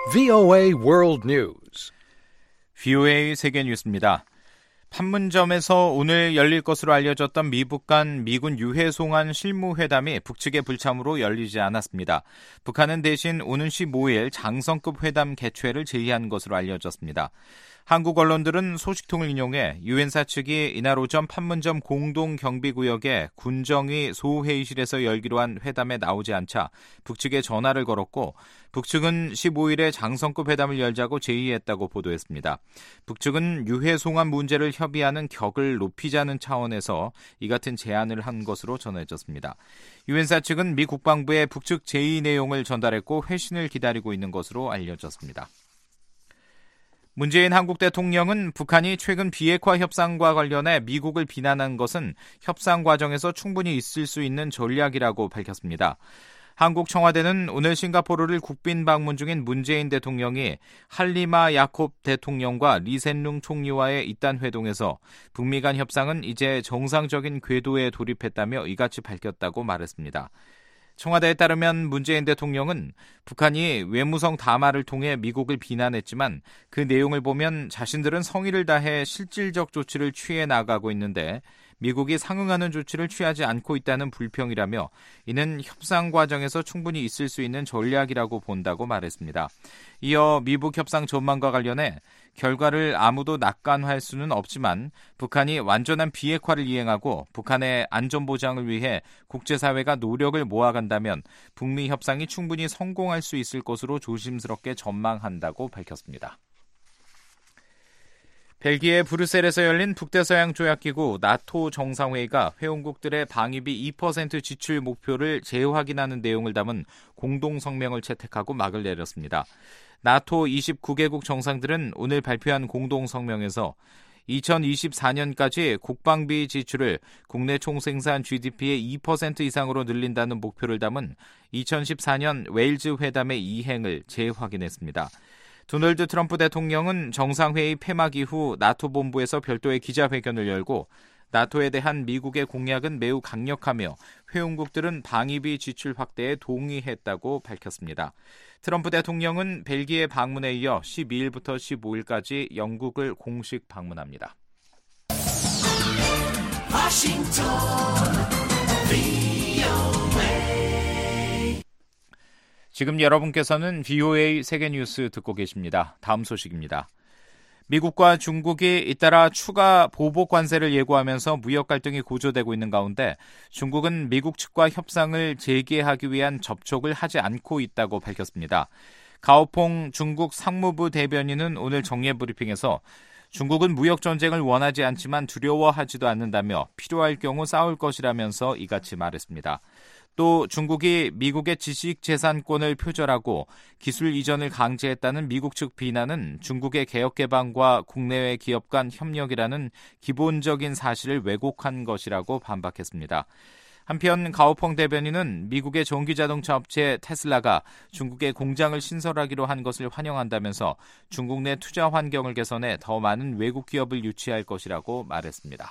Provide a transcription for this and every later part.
VOA World News. VOA 세계 뉴스입니다. 판문점에서 오늘 열릴 것으로 알려졌던 미북 간 미군 유해송환 실무회담이 북측의 불참으로 열리지 않았습니다. 북한은 대신 오는 15일 장성급 회담 개최를 제의한 것으로 알려졌습니다. 한국 언론들은 소식통을 인용해 유엔사 측이 이날 오전 판문점 공동경비구역의 군정위 소회의실에서 열기로 한 회담에 나오지 않자 북측에 전화를 걸었고 북측은 15일에 장성급 회담을 열자고 제의했다고 보도했습니다. 북측은 유해 송환 문제를 협의하는 격을 높이자는 차원에서 이 같은 제안을 한 것으로 전해졌습니다. 유엔사 측은 미 국방부에 북측 제의 내용을 전달했고 회신을 기다리고 있는 것으로 알려졌습니다. 문재인 한국 대통령은 북한이 최근 비핵화 협상과 관련해 미국을 비난한 것은 협상 과정에서 충분히 있을 수 있는 전략이라고 밝혔습니다. 한국 청와대는 오늘 싱가포르를 국빈 방문 중인 문재인 대통령이 할리마 야콥 대통령과 리센룽 총리와의 잇단 회동에서 북미 간 협상은 이제 정상적인 궤도에 돌입했다며 이같이 밝혔다고 말했습니다. 청와대에 따르면 문재인 대통령은 북한이 외무성 담화를 통해 미국을 비난했지만 그 내용을 보면 자신들은 성의를 다해 실질적 조치를 취해 나가고 있는데 미국이 상응하는 조치를 취하지 않고 있다는 불평이라며 이는 협상 과정에서 충분히 있을 수 있는 전략이라고 본다고 말했습니다. 이어 미북 협상 전망과 관련해 결과를 아무도 낙관할 수는 없지만 북한이 완전한 비핵화를 이행하고 북한의 안전보장을 위해 국제사회가 노력을 모아간다면 북미 협상이 충분히 성공할 수 있을 것으로 조심스럽게 전망한다고 밝혔습니다. 벨기에 브뤼셀에서 열린 북대서양 조약기구 나토 정상회의가 회원국들의 방위비 2% 지출 목표를 재확인하는 내용을 담은 공동성명을 채택하고 막을 내렸습니다. 나토 29개국 정상들은 오늘 발표한 공동성명에서 2024년까지 국방비 지출을 국내 총생산 GDP의 2% 이상으로 늘린다는 목표를 담은 2014년 웨일즈 회담의 이행을 재확인했습니다. 도널드 트럼프 대통령은 정상회의 폐막 이후 나토 본부에서 별도의 기자회견을 열고 나토에 대한 미국의 공약은 매우 강력하며 회원국들은 방위비 지출 확대에 동의했다고 밝혔습니다. 트럼프 대통령은 벨기에 방문에 이어 12일부터 15일까지 영국을 공식 방문합니다. 워싱턴 지금 여러분께서는 VOA 세계뉴스 듣고 계십니다. 다음 소식입니다. 미국과 중국이 잇따라 추가 보복 관세를 예고하면서 무역 갈등이 고조되고 있는 가운데 중국은 미국 측과 협상을 재개하기 위한 접촉을 하지 않고 있다고 밝혔습니다. 가오퐁 중국 상무부 대변인은 오늘 정례 브리핑에서 중국은 무역 전쟁을 원하지 않지만 두려워하지도 않는다며 필요할 경우 싸울 것이라면서 이같이 말했습니다. 또 중국이 미국의 지식재산권을 표절하고 기술 이전을 강제했다는 미국 측 비난은 중국의 개혁개방과 국내외 기업 간 협력이라는 기본적인 사실을 왜곡한 것이라고 반박했습니다. 한편 가오펑 대변인은 미국의 전기자동차 업체 테슬라가 중국에 공장을 신설하기로 한 것을 환영한다면서 중국 내 투자 환경을 개선해 더 많은 외국 기업을 유치할 것이라고 말했습니다.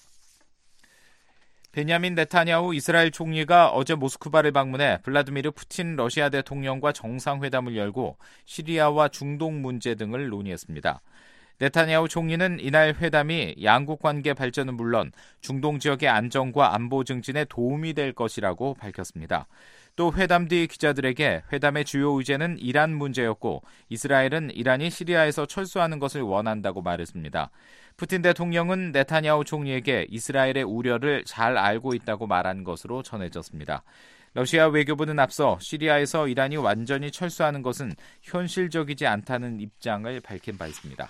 베냐민 네타냐후 이스라엘 총리가 어제 모스크바를 방문해 블라디미르 푸틴 러시아 대통령과 정상회담을 열고 시리아와 중동 문제 등을 논의했습니다. 네타냐후 총리는 이날 회담이 양국 관계 발전은 물론 중동 지역의 안정과 안보 증진에 도움이 될 것이라고 밝혔습니다. 또 회담 뒤 기자들에게 회담의 주요 의제는 이란 문제였고 이스라엘은 이란이 시리아에서 철수하는 것을 원한다고 말했습니다. 푸틴 대통령은 네타냐후 총리에게 이스라엘의 우려를 잘 알고 있다고 말한 것으로 전해졌습니다. 러시아 외교부는 앞서 시리아에서 이란이 완전히 철수하는 것은 현실적이지 않다는 입장을 밝힌 바 있습니다.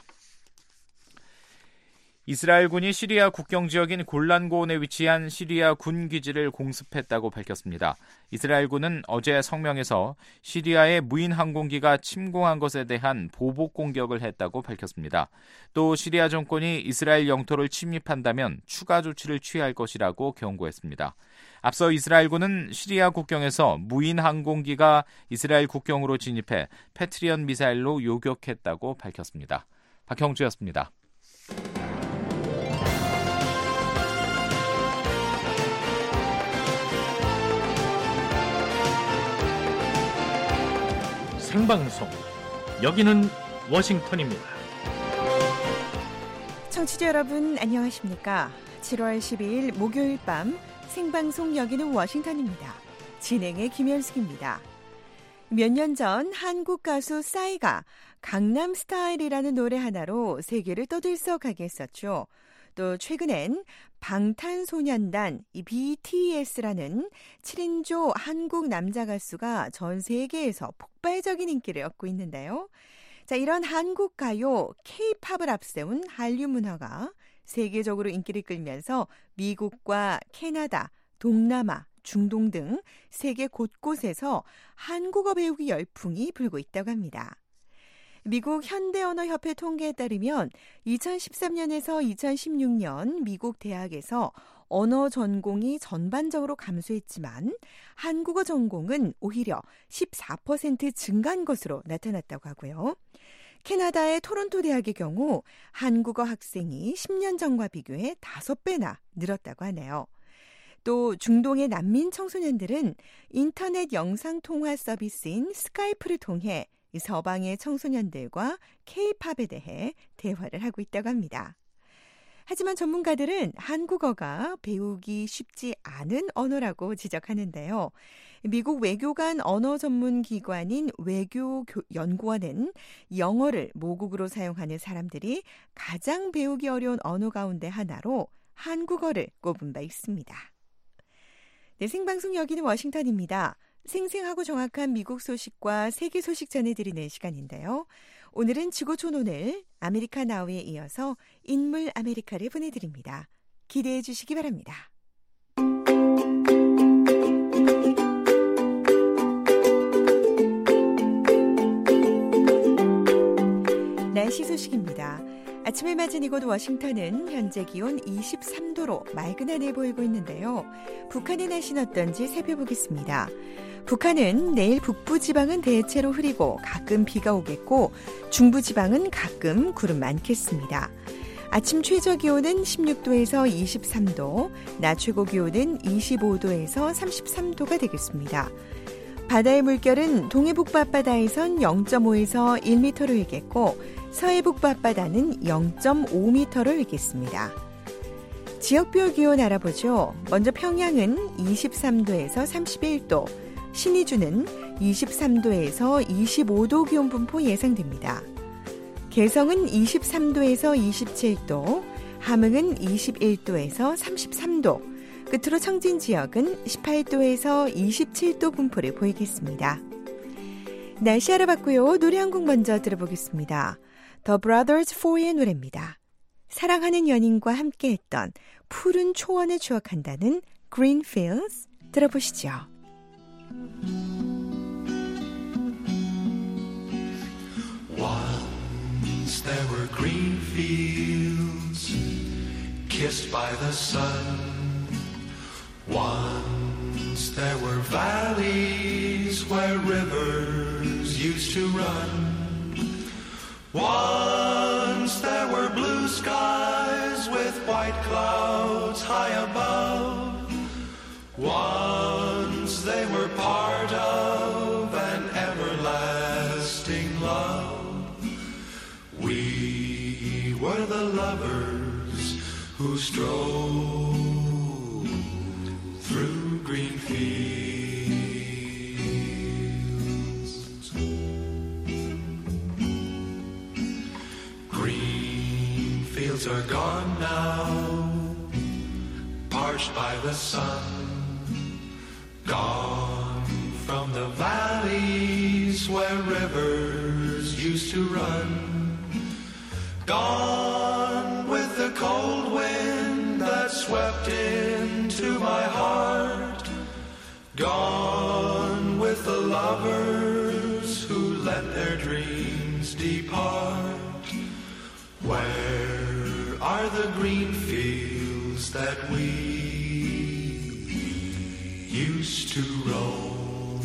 이스라엘군이 시리아 국경 지역인 골란고원에 위치한 시리아 군 기지를 공습했다고 밝혔습니다. 이스라엘군은 어제 성명에서 시리아의 무인 항공기가 침공한 것에 대한 보복 공격을 했다고 밝혔습니다. 또 시리아 정권이 이스라엘 영토를 침입한다면 추가 조치를 취할 것이라고 경고했습니다. 앞서 이스라엘군은 시리아 국경에서 무인 항공기가 이스라엘 국경으로 진입해 패트리엇 미사일로 요격했다고 밝혔습니다. 박형주였습니다. 생방송 여기는 워싱턴입니다. 청취자 여러분 안녕하십니까? 7월 12일 목요일 밤 생방송 여기는 워싱턴입니다. 진행의 김현숙입니다. 몇 년 전 한국 가수 싸이가 강남 스타일이라는 노래 하나로 세계를 떠들썩하게 했었죠. 또 최근엔 방탄소년단 BTS라는 7인조 한국 남자 가수가 전 세계에서 폭발적인 인기를 얻고 있는데요. 자, 이런 한국 가요 K-팝을 앞세운 한류 문화가 세계적으로 인기를 끌면서 미국과 캐나다, 동남아, 중동 등 세계 곳곳에서 한국어 배우기 열풍이 불고 있다고 합니다. 미국 현대언어협회 통계에 따르면 2013년에서 2016년 미국 대학에서 언어 전공이 전반적으로 감소했지만 한국어 전공은 오히려 14% 증가한 것으로 나타났다고 하고요. 캐나다의 토론토 대학의 경우 한국어 학생이 10년 전과 비교해 5배나 늘었다고 하네요. 또 중동의 난민 청소년들은 인터넷 영상통화 서비스인 스카이프를 통해 서방의 청소년들과 K-팝에 대해 대화를 하고 있다고 합니다. 하지만 전문가들은 한국어가 배우기 쉽지 않은 언어라고 지적하는데요. 미국 외교관 언어 전문 기관인 외교연구원은 영어를 모국어로 사용하는 사람들이 가장 배우기 어려운 언어 가운데 하나로 한국어를 꼽은 바 있습니다. 네, 생방송 여기는 워싱턴입니다. 생생하고 정확한 미국 소식과 세계 소식 전해드리는 시간인데요. 오늘은 지구촌 오늘 아메리카 나우에 이어서 인물 아메리카를 보내드립니다. 기대해 주시기 바랍니다. 날씨 소식입니다. 아침을 맞은 이곳 워싱턴은 현재 기온 23도로 맑은 하늘 보이고 있는데요. 북한의 날씨는 어떤지 살펴보겠습니다. 북한은 내일 북부지방은 대체로 흐리고 가끔 비가 오겠고 중부지방은 가끔 구름 많겠습니다. 아침 최저기온은 16도에서 23도, 낮 최고기온은 25도에서 33도가 되겠습니다. 바다의 물결은 동해북부 앞바다에선 0.5에서 1m로 일겠고 서해북부 앞바다는 0.5m로 일겠습니다. 지역별 기온 알아보죠. 먼저 평양은 23도에서 31도, 신의주는 23도에서 25도 기온 분포 예상됩니다. 개성은 23도에서 27도, 함흥은 21도에서 33도, 끝으로 청진 지역은 18도에서 27도 분포를 보이겠습니다. 날씨 알아봤고요. 노래 한 곡 먼저 들어보겠습니다. The Brothers 4의 노래입니다. 사랑하는 연인과 함께했던 푸른 초원을 추억한다는 Green Fields 들어보시죠. Once there were green fields kissed by the sun. Once there were valleys where rivers used to run. Once there were blue skies with white clouds high above. Once they were part of an everlasting love. We were the lovers who strolled through green fields. Green fields are gone now, parched by the sun. Gone from the valleys where rivers used to run. Gone with the cold wind that swept into my heart. Gone with the lovers who let their dreams depart. Where are the green fields that we used to roam?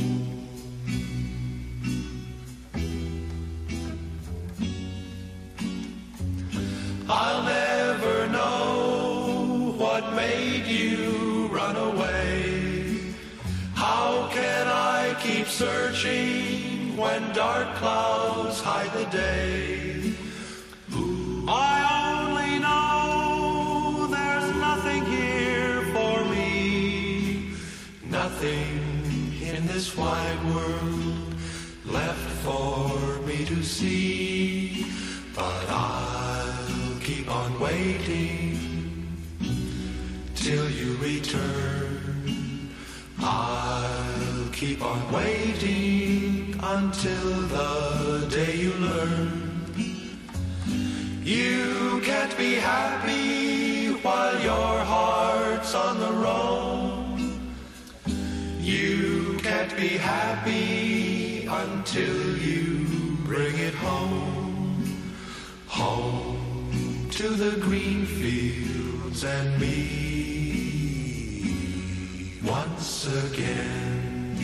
I'll never know what made you run away. How can I keep searching when dark clouds hide the day. I only know there's nothing here for me, nothing in this wide world left for me to see, but I'll keep on waiting till you return. I'll keep on waiting until the day you learn. You can't be happy while your heart's on the roam. You can't be happy until you bring it home. Home to the green fields and me once again.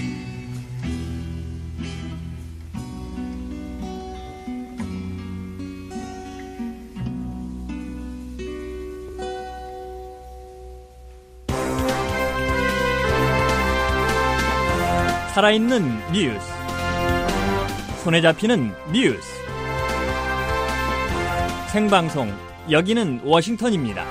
살아있는 뉴스, 손에 잡히는 뉴스, 생방송, 여기는 워싱턴입니다.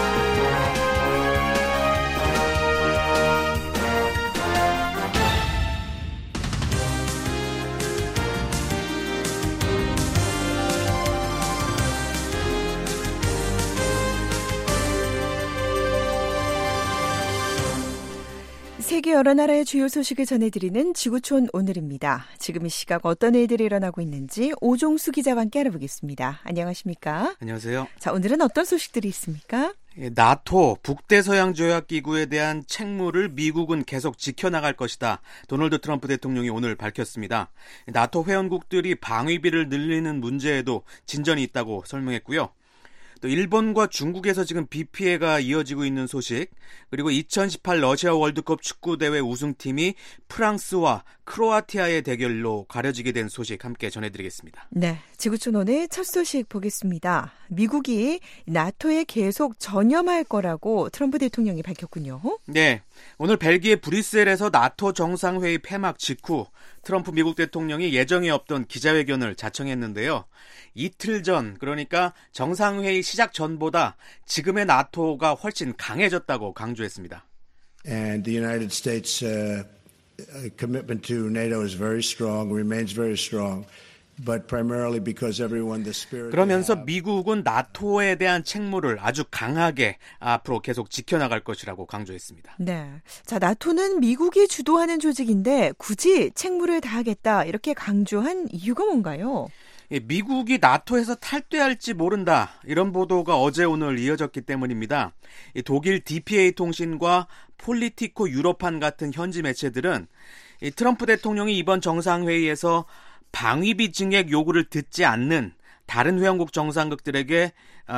세계 여러 나라의 주요 소식을 전해드리는 지구촌 오늘입니다. 지금 이 시각 어떤 일들이 일어나고 있는지 오종수 기자와 함께 알아보겠습니다. 안녕하십니까? 안녕하세요. 자, 오늘은 어떤 소식들이 있습니까? 나토 북대서양조약기구에 대한 책무를 미국은 계속 지켜나갈 것이다. 도널드 트럼프 대통령이 오늘 밝혔습니다. 나토 회원국들이 방위비를 늘리는 문제에도 진전이 있다고 설명했고요. 또 일본과 중국에서 지금 비 피해가 이어지고 있는 소식, 그리고 2018 러시아 월드컵 축구대회 우승팀이 프랑스와 크로아티아의 대결로 가려지게 된 소식 함께 전해드리겠습니다. 네, 지구촌 오늘 첫 소식 보겠습니다. 미국이 나토에 계속 전념할 거라고 트럼프 대통령이 밝혔군요. 네, 오늘 벨기에 브뤼셀에서 나토 정상회의 폐막 직후 트럼프 미국 대통령이 예정에 없던 기자회견을 자청했는데요. 이틀 전, 그러니까 정상회의 시작 전보다 지금의 나토가 훨씬 강해졌다고 강조했습니다. And the United States commitment to NATO is very strong, remains very strong. But primarily because everyone the spirit. 그러면서 미국은 나토에 대한 책무를 아주 강하게 앞으로 계속 지켜나갈 것이라고 강조했습니다. 네, 자 나토는 미국이 주도하는 조직인데 굳이 책무를 다하겠다 이렇게 강조한 이유가 뭔가요? 미국이 나토에서 탈퇴할지 모른다 이런 보도가 어제 오늘 이어졌기 때문입니다. 독일 DPA 통신과 폴리티코 유로판 같은 현지 매체들은 트럼프 대통령이 이번 정상회의에서 방위비 증액 요구를 듣지 않는 다른 회원국 정상들에게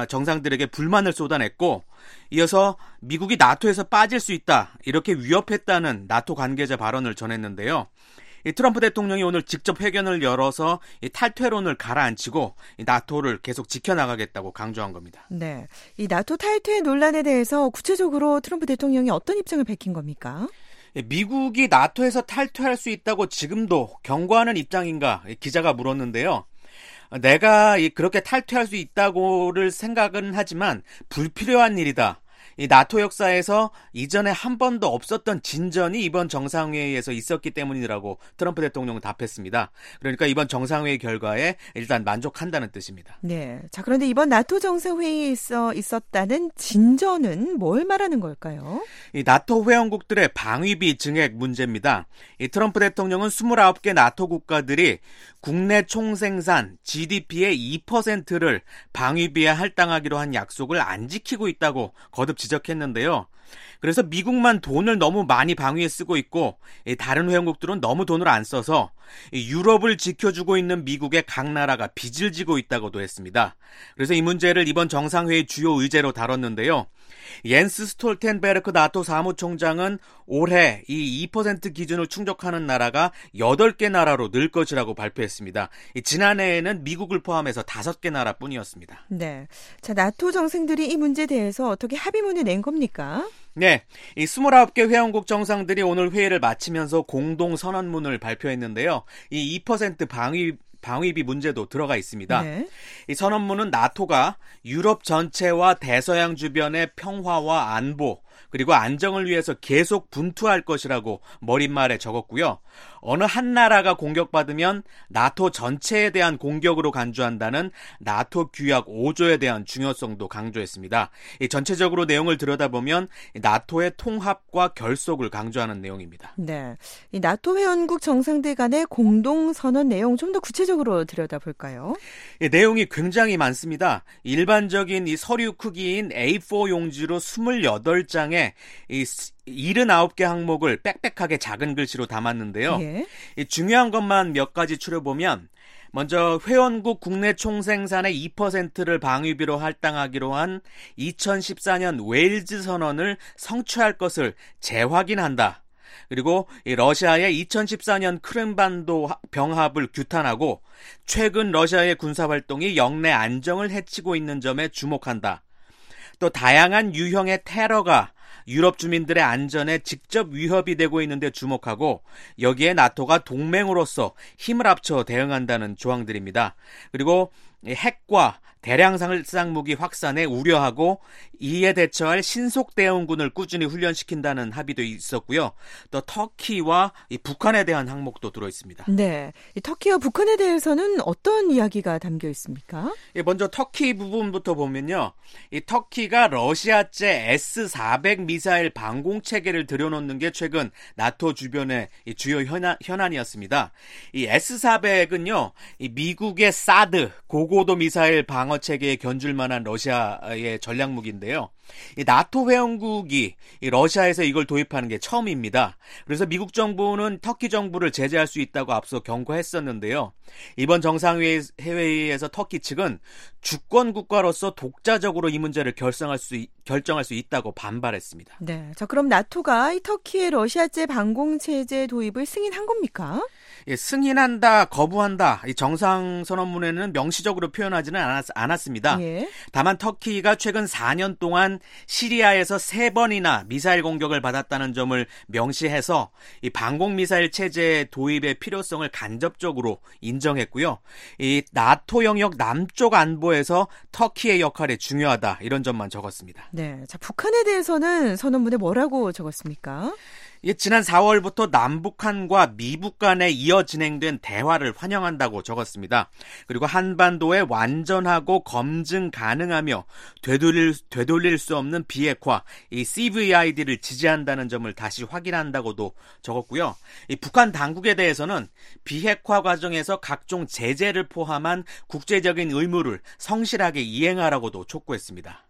불만을 쏟아냈고, 이어서 미국이 나토에서 빠질 수 있다 이렇게 위협했다는 나토 관계자 발언을 전했는데요. 트럼프 대통령이 오늘 직접 회견을 열어서 탈퇴론을 가라앉히고 나토를 계속 지켜나가겠다고 강조한 겁니다. 네, 이 나토 탈퇴 논란에 대해서 구체적으로 트럼프 대통령이 어떤 입장을 밝힌 겁니까? 미국이 나토에서 탈퇴할 수 있다고 지금도 경고하는 입장인가 기자가 물었는데요. 내가 그렇게 탈퇴할 수 있다고를 생각은 하지만 불필요한 일이다. 이 나토 역사에서 이전에 한 번도 없었던 진전이 이번 정상회의에서 있었기 때문이라고 트럼프 대통령은 답했습니다. 그러니까 이번 정상회의 결과에 일단 만족한다는 뜻입니다. 네, 자 그런데 이번 나토 정상회의에서 있었다는 진전은 뭘 말하는 걸까요? 이 나토 회원국들의 방위비 증액 문제입니다. 이 트럼프 대통령은 29개 나토 국가들이 국내 총생산 GDP의 2%를 방위비에 할당하기로 한 약속을 안 지키고 있다고 거듭 지적했는데요. 그래서 미국만 돈을 너무 많이 방위에 쓰고 있고 다른 회원국들은 너무 돈을 안 써서 유럽을 지켜주고 있는 미국의 각 나라가 빚을 지고 있다고도 했습니다. 그래서 이 문제를 이번 정상회의 주요 의제로 다뤘는데요. 옌스 스톨텐베르크 나토 사무총장은 올해 이 2% 기준을 충족하는 나라가 8개 나라로 늘 것이라고 발표했습니다. 지난해에는 미국을 포함해서 5개 나라뿐이었습니다. 네, 자 나토 정상들이 이 문제에 대해서 어떻게 합의문을 낸 겁니까? 네, 이 29개 회원국 정상들이 오늘 회의를 마치면서 공동 선언문을 발표했는데요. 이 2% 방위비 문제도 들어가 있습니다. 네. 이 선언문은 나토가 유럽 전체와 대서양 주변의 평화와 안보 그리고 안정을 위해서 계속 분투할 것이라고 머릿말에 적었고요. 어느 한 나라가 공격받으면 나토 전체에 대한 공격으로 간주한다는 나토 규약 5조에 대한 중요성도 강조했습니다. 이 전체적으로 내용을 들여다보면 나토의 통합과 결속을 강조하는 내용입니다. 네, 이 나토 회원국 정상들 간의 공동 선언 내용 좀 더 구체적으로 들여다볼까요? 이 내용이 굉장히 많습니다. 일반적인 이 서류 크기인 A4 용지로 28장에 이 79개 항목을 빽빽하게 작은 글씨로 담았는데요. 예. 이 중요한 것만 몇 가지 추려보면 먼저 회원국 국내 총생산의 2%를 방위비로 할당하기로 한 2014년 웨일즈 선언을 성취할 것을 재확인한다. 그리고 이 러시아의 2014년 크림반도 병합을 규탄하고 최근 러시아의 군사활동이 영내 안정을 해치고 있는 점에 주목한다. 또 다양한 유형의 테러가 유럽 주민들의 안전에 직접 위협이 되고 있는 데 주목하고 여기에 나토가 동맹으로서 힘을 합쳐 대응한다는 조항들입니다. 그리고 핵과 대량 살상 무기 확산에 우려하고 이에 대처할 신속 대응군을 꾸준히 훈련시킨다는 합의도 있었고요. 또 터키와 이 북한에 대한 항목도 들어 있습니다. 네, 이 터키와 북한에 대해서는 어떤 이야기가 담겨 있습니까? 먼저 터키 부분부터 보면요. 이 터키가 러시아제 S-400 미사일 방공 체계를 들여놓는 게 최근 나토 주변의 이 주요 현안이었습니다. 이 S-400은요. 이 미국의 사드 고고도 미사일 방어 체계에 견줄 만한 러시아의 전략 무기인데요. 이 나토 회원국이 이 러시아에서 이걸 도입하는 게 처음입니다. 그래서 미국 정부는 터키 정부를 제재할 수 있다고 앞서 경고했었는데요. 이번 정상회의에서 터키 측은 주권 국가로서 독자적으로 이 문제를 결정할 수 있다고 반발했습니다. 네, 자 그럼 나토가 이 터키의 러시아제 방공 체제 도입을 승인한 겁니까? 예, 승인한다, 거부한다. 이 정상선언문에는 명시적으로 표현하지는 않았습니다. 예. 다만 터키가 최근 4년 동안 시리아에서 3번이나 미사일 공격을 받았다는 점을 명시해서 이 방공미사일 체제 도입의 필요성을 간접적으로 인정했고요. 이 나토 영역 남쪽 안보에서 터키의 역할이 중요하다. 이런 점만 적었습니다. 네, 자 북한에 대해서는 선언문에 뭐라고 적었습니까? 지난 4월부터 남북한과 미북 간에 이어 진행된 대화를 환영한다고 적었습니다. 그리고 한반도에 완전하고 검증 가능하며 되돌릴 수 없는 비핵화, 이 CVID를 지지한다는 점을 다시 확인한다고도 적었고요. 이 북한 당국에 대해서는 비핵화 과정에서 각종 제재를 포함한 국제적인 의무를 성실하게 이행하라고도 촉구했습니다.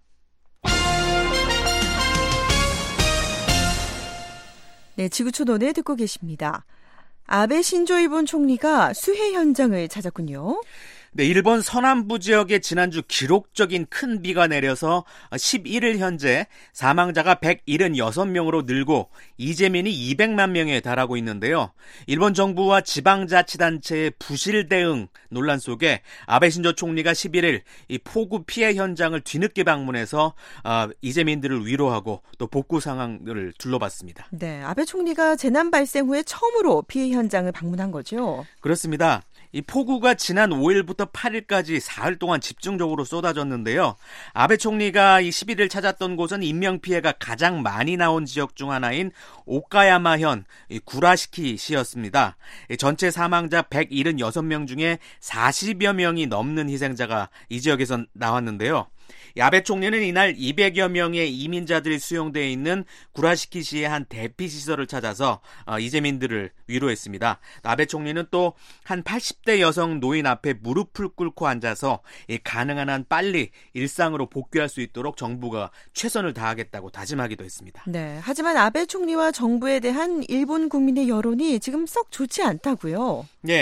네, 지구촌 논에 듣고 계십니다. 아베 신조 일본 총리가 수해 현장을 찾았군요. 네, 일본 서남부 지역에 지난주 기록적인 큰 비가 내려서 11일 현재 사망자가 176명으로 늘고 이재민이 200만 명에 달하고 있는데요. 일본 정부와 지방자치단체의 부실 대응 논란 속에 아베 신조 총리가 11일 이 폭우 피해 현장을 뒤늦게 방문해서 이재민들을 위로하고 또 복구 상황을 둘러봤습니다. 네, 아베 총리가 재난 발생 후에 처음으로 피해 현장을 방문한 거죠. 그렇습니다. 이 폭우가 지난 5일부터 8일까지 사흘 동안 집중적으로 쏟아졌는데요. 아베 총리가 이 11일 찾았던 곳은 인명피해가 가장 많이 나온 지역 중 하나인 오카야마현 구라시키시였습니다. 전체 사망자 176명 중에 40여 명이 넘는 희생자가 이 지역에서 나왔는데요. 아베 총리는 이날 200여 명의 이민자들이 수용되어 있는 구라시키시의 한 대피시설을 찾아서 이재민들을 위로했습니다. 아베 총리는 또 한 80대 여성 노인 앞에 무릎을 꿇고 앉아서 가능한 한 빨리 일상으로 복귀할 수 있도록 정부가 최선을 다하겠다고 다짐하기도 했습니다. 네, 하지만 아베 총리와 정부에 대한 일본 국민의 여론이 지금 썩 좋지 않다고요. 네,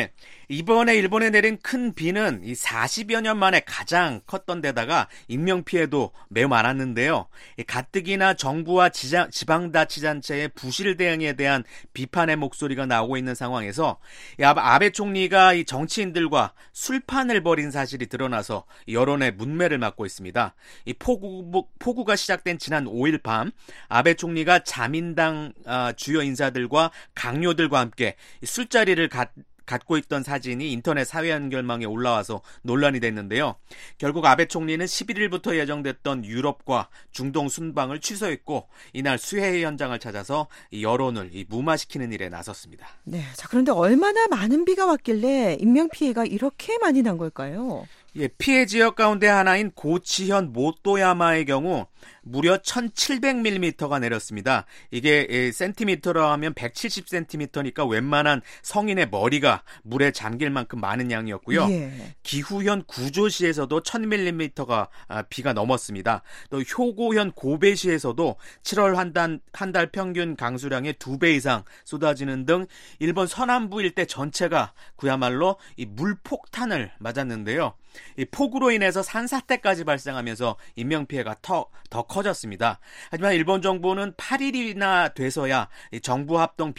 이번에 일본에 내린 큰 비는 이 40여 년 만에 가장 컸던 데다가 인명피해도 매우 많았는데요. 가뜩이나 정부와 지방자치단체의 부실 대응에 대한 비판의 목소리가 나오고 있는 상황에서 아베 총리가 이 정치인들과 술판을 벌인 사실이 드러나서 여론의 문매를 맞고 있습니다. 이 폭우가 시작된 지난 5일 밤 아베 총리가 자민당 주요 인사들과 강요들과 함께 술자리를 갖고 있던 사진이 인터넷 사회 연결망에 올라와서 논란이 됐는데요. 결국 아베 총리는 11일부터 예정됐던 유럽과 중동 순방을 취소했고 이날 수해 현장을 찾아서 여론을 무마시키는 일에 나섰습니다. 네, 자 그런데 얼마나 많은 비가 왔길래 인명피해가 이렇게 많이 난 걸까요? 피해 지역 가운데 하나인 고치현 모토야마의 경우 무려 1700mm가 내렸습니다. 이게 센티미터로 하면 170cm니까 웬만한 성인의 머리가 물에 잠길 만큼 많은 양이었고요. 예. 기후현 구조시에서도 1000mm가 비가 넘었습니다. 또 효고현 고베시에서도 7월 한 달 평균 강수량의 2배 이상 쏟아지는 등 일본 서남부 일대 전체가 그야말로 이 물폭탄을 맞았는데요. 이 폭우로 인해서 산사태까지 발생하면서 인명피해가 더 커졌습니다. 하지만 일본 정부는 8일이나 돼서야 정부 합동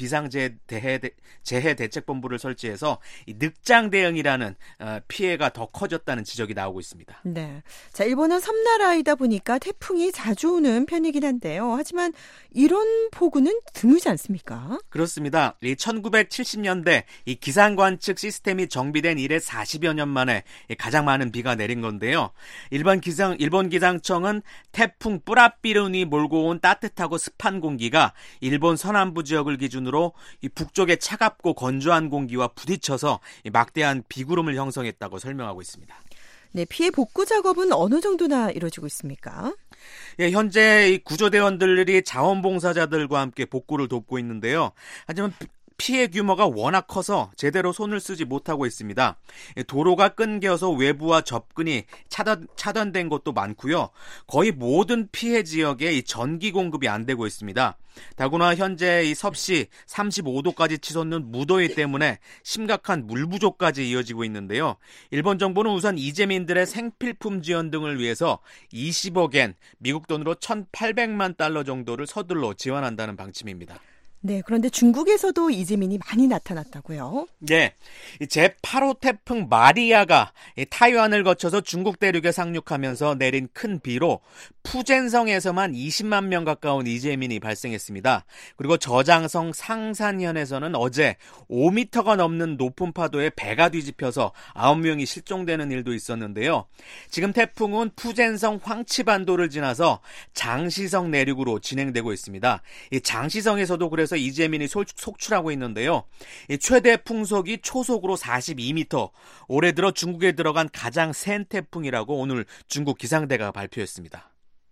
비상재해대책본부를 설치해서 이 늑장 대응이라는 피해가 더 커졌다는 지적이 나오고 있습니다. 네, 자 일본은 섬나라이다 보니까 태풍이 자주 오는 편이긴 한데요. 하지만 이런 폭우는 드물지 않습니까? 그렇습니다. 1970년대 이 기상관측 시스템이 정비된 이래 40여 년 만에 가장 많은 비가 내린 건데요. 일본 기상청은 태풍 뿌라비룬이 몰고 온 따뜻하고 습한 공기가 일본 서남부 지역을 기준으로 이 북쪽의 차갑고 건조한 공기와 부딪혀서 막대한 비구름을 형성했다고 설명하고 있습니다. 네, 피해 복구 작업은 어느 정도나 이루어지고 있습니까? 예, 현재 이 구조대원들이 자원봉사자들과 함께 복구를 돕고 있는데요. 하지만 피해 규모가 워낙 커서 제대로 손을 쓰지 못하고 있습니다. 도로가 끊겨서 외부와 접근이 차단된 곳도 많고요. 거의 모든 피해 지역에 이 전기 공급이 안 되고 있습니다. 더구나 현재 이 섭씨 35도까지 치솟는 무더위 때문에 심각한 물 부족까지 이어지고 있는데요. 일본 정부는 우선 이재민들의 생필품 지원 등을 위해서 20억엔, 미국 돈으로 1,800만 달러 정도를 서둘러 지원한다는 방침입니다. 네, 그런데 중국에서도 이재민이 많이 나타났다고요? 네, 제8호 태풍 마리아가 타이완을 거쳐서 중국 대륙에 상륙하면서 내린 큰 비로 푸젠성에서만 20만 명 가까운 이재민이 발생했습니다. 그리고 저장성 상산현에서는 어제 5m가 넘는 높은 파도에 배가 뒤집혀서 9명이 실종되는 일도 있었는데요. 지금 태풍은 푸젠성 황치반도를 지나서 장시성 내륙으로 진행되고 있습니다. 이 장시성에서도 그래서 이재민이 속출하고 있는데요. 최대 풍속이 초속으로 42m, 올해 들어 중국에 들어간 가장 센 태풍이라고 오늘 중국 기상대가 발표했습니다.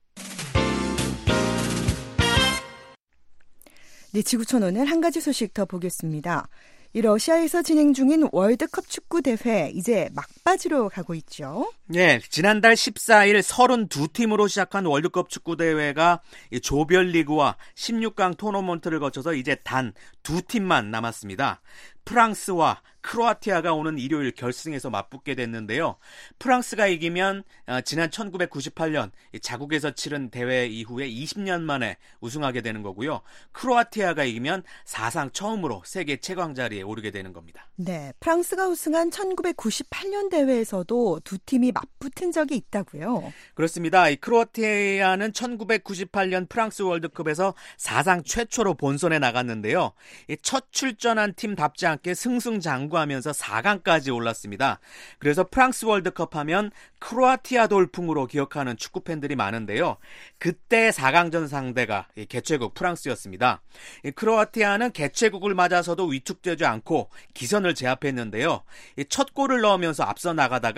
네, 지구촌 오늘 한 가지 소식 더 보겠습니다. 이 러시아에서 진행 중인 월드컵 축구 대회 이제 막바지로 가고 있죠. 네, 지난달 14일 32팀으로 시작한 월드컵 축구 대회가 조별리그와 16강 토너먼트를 거쳐서 이제 단 2팀만 남았습니다. 프랑스와 크로아티아가 오는 일요일 결승에서 맞붙게 됐는데요. 프랑스가 이기면 지난 1998년 자국에서 치른 대회 이후에 20년 만에 우승하게 되는 거고요. 크로아티아가 이기면 사상 처음으로 세계 최강 자리에 오르게 되는 겁니다. 네, 프랑스가 우승한 1998년 대회에서도 두 팀이 맞붙은 적이 있다고요? 그렇습니다. 이 크로아티아는 1998년 프랑스 월드컵에서 사상 최초로 본선에 나갔는데요. 첫 출전한 팀답지 않게 승승장구하면서 4강까지 올랐습니다. 그래서 프랑스 월드컵 하면 크로아티아 돌풍으로 기억하는 축구 팬들이 많은데요. 그때 4강전 상대가 개최국 프랑스였습니다. 크로아티아는 개최국을 맞아서도 위축되지 않고 기선을 제압했는데요. 첫 골을 넣으면서 앞서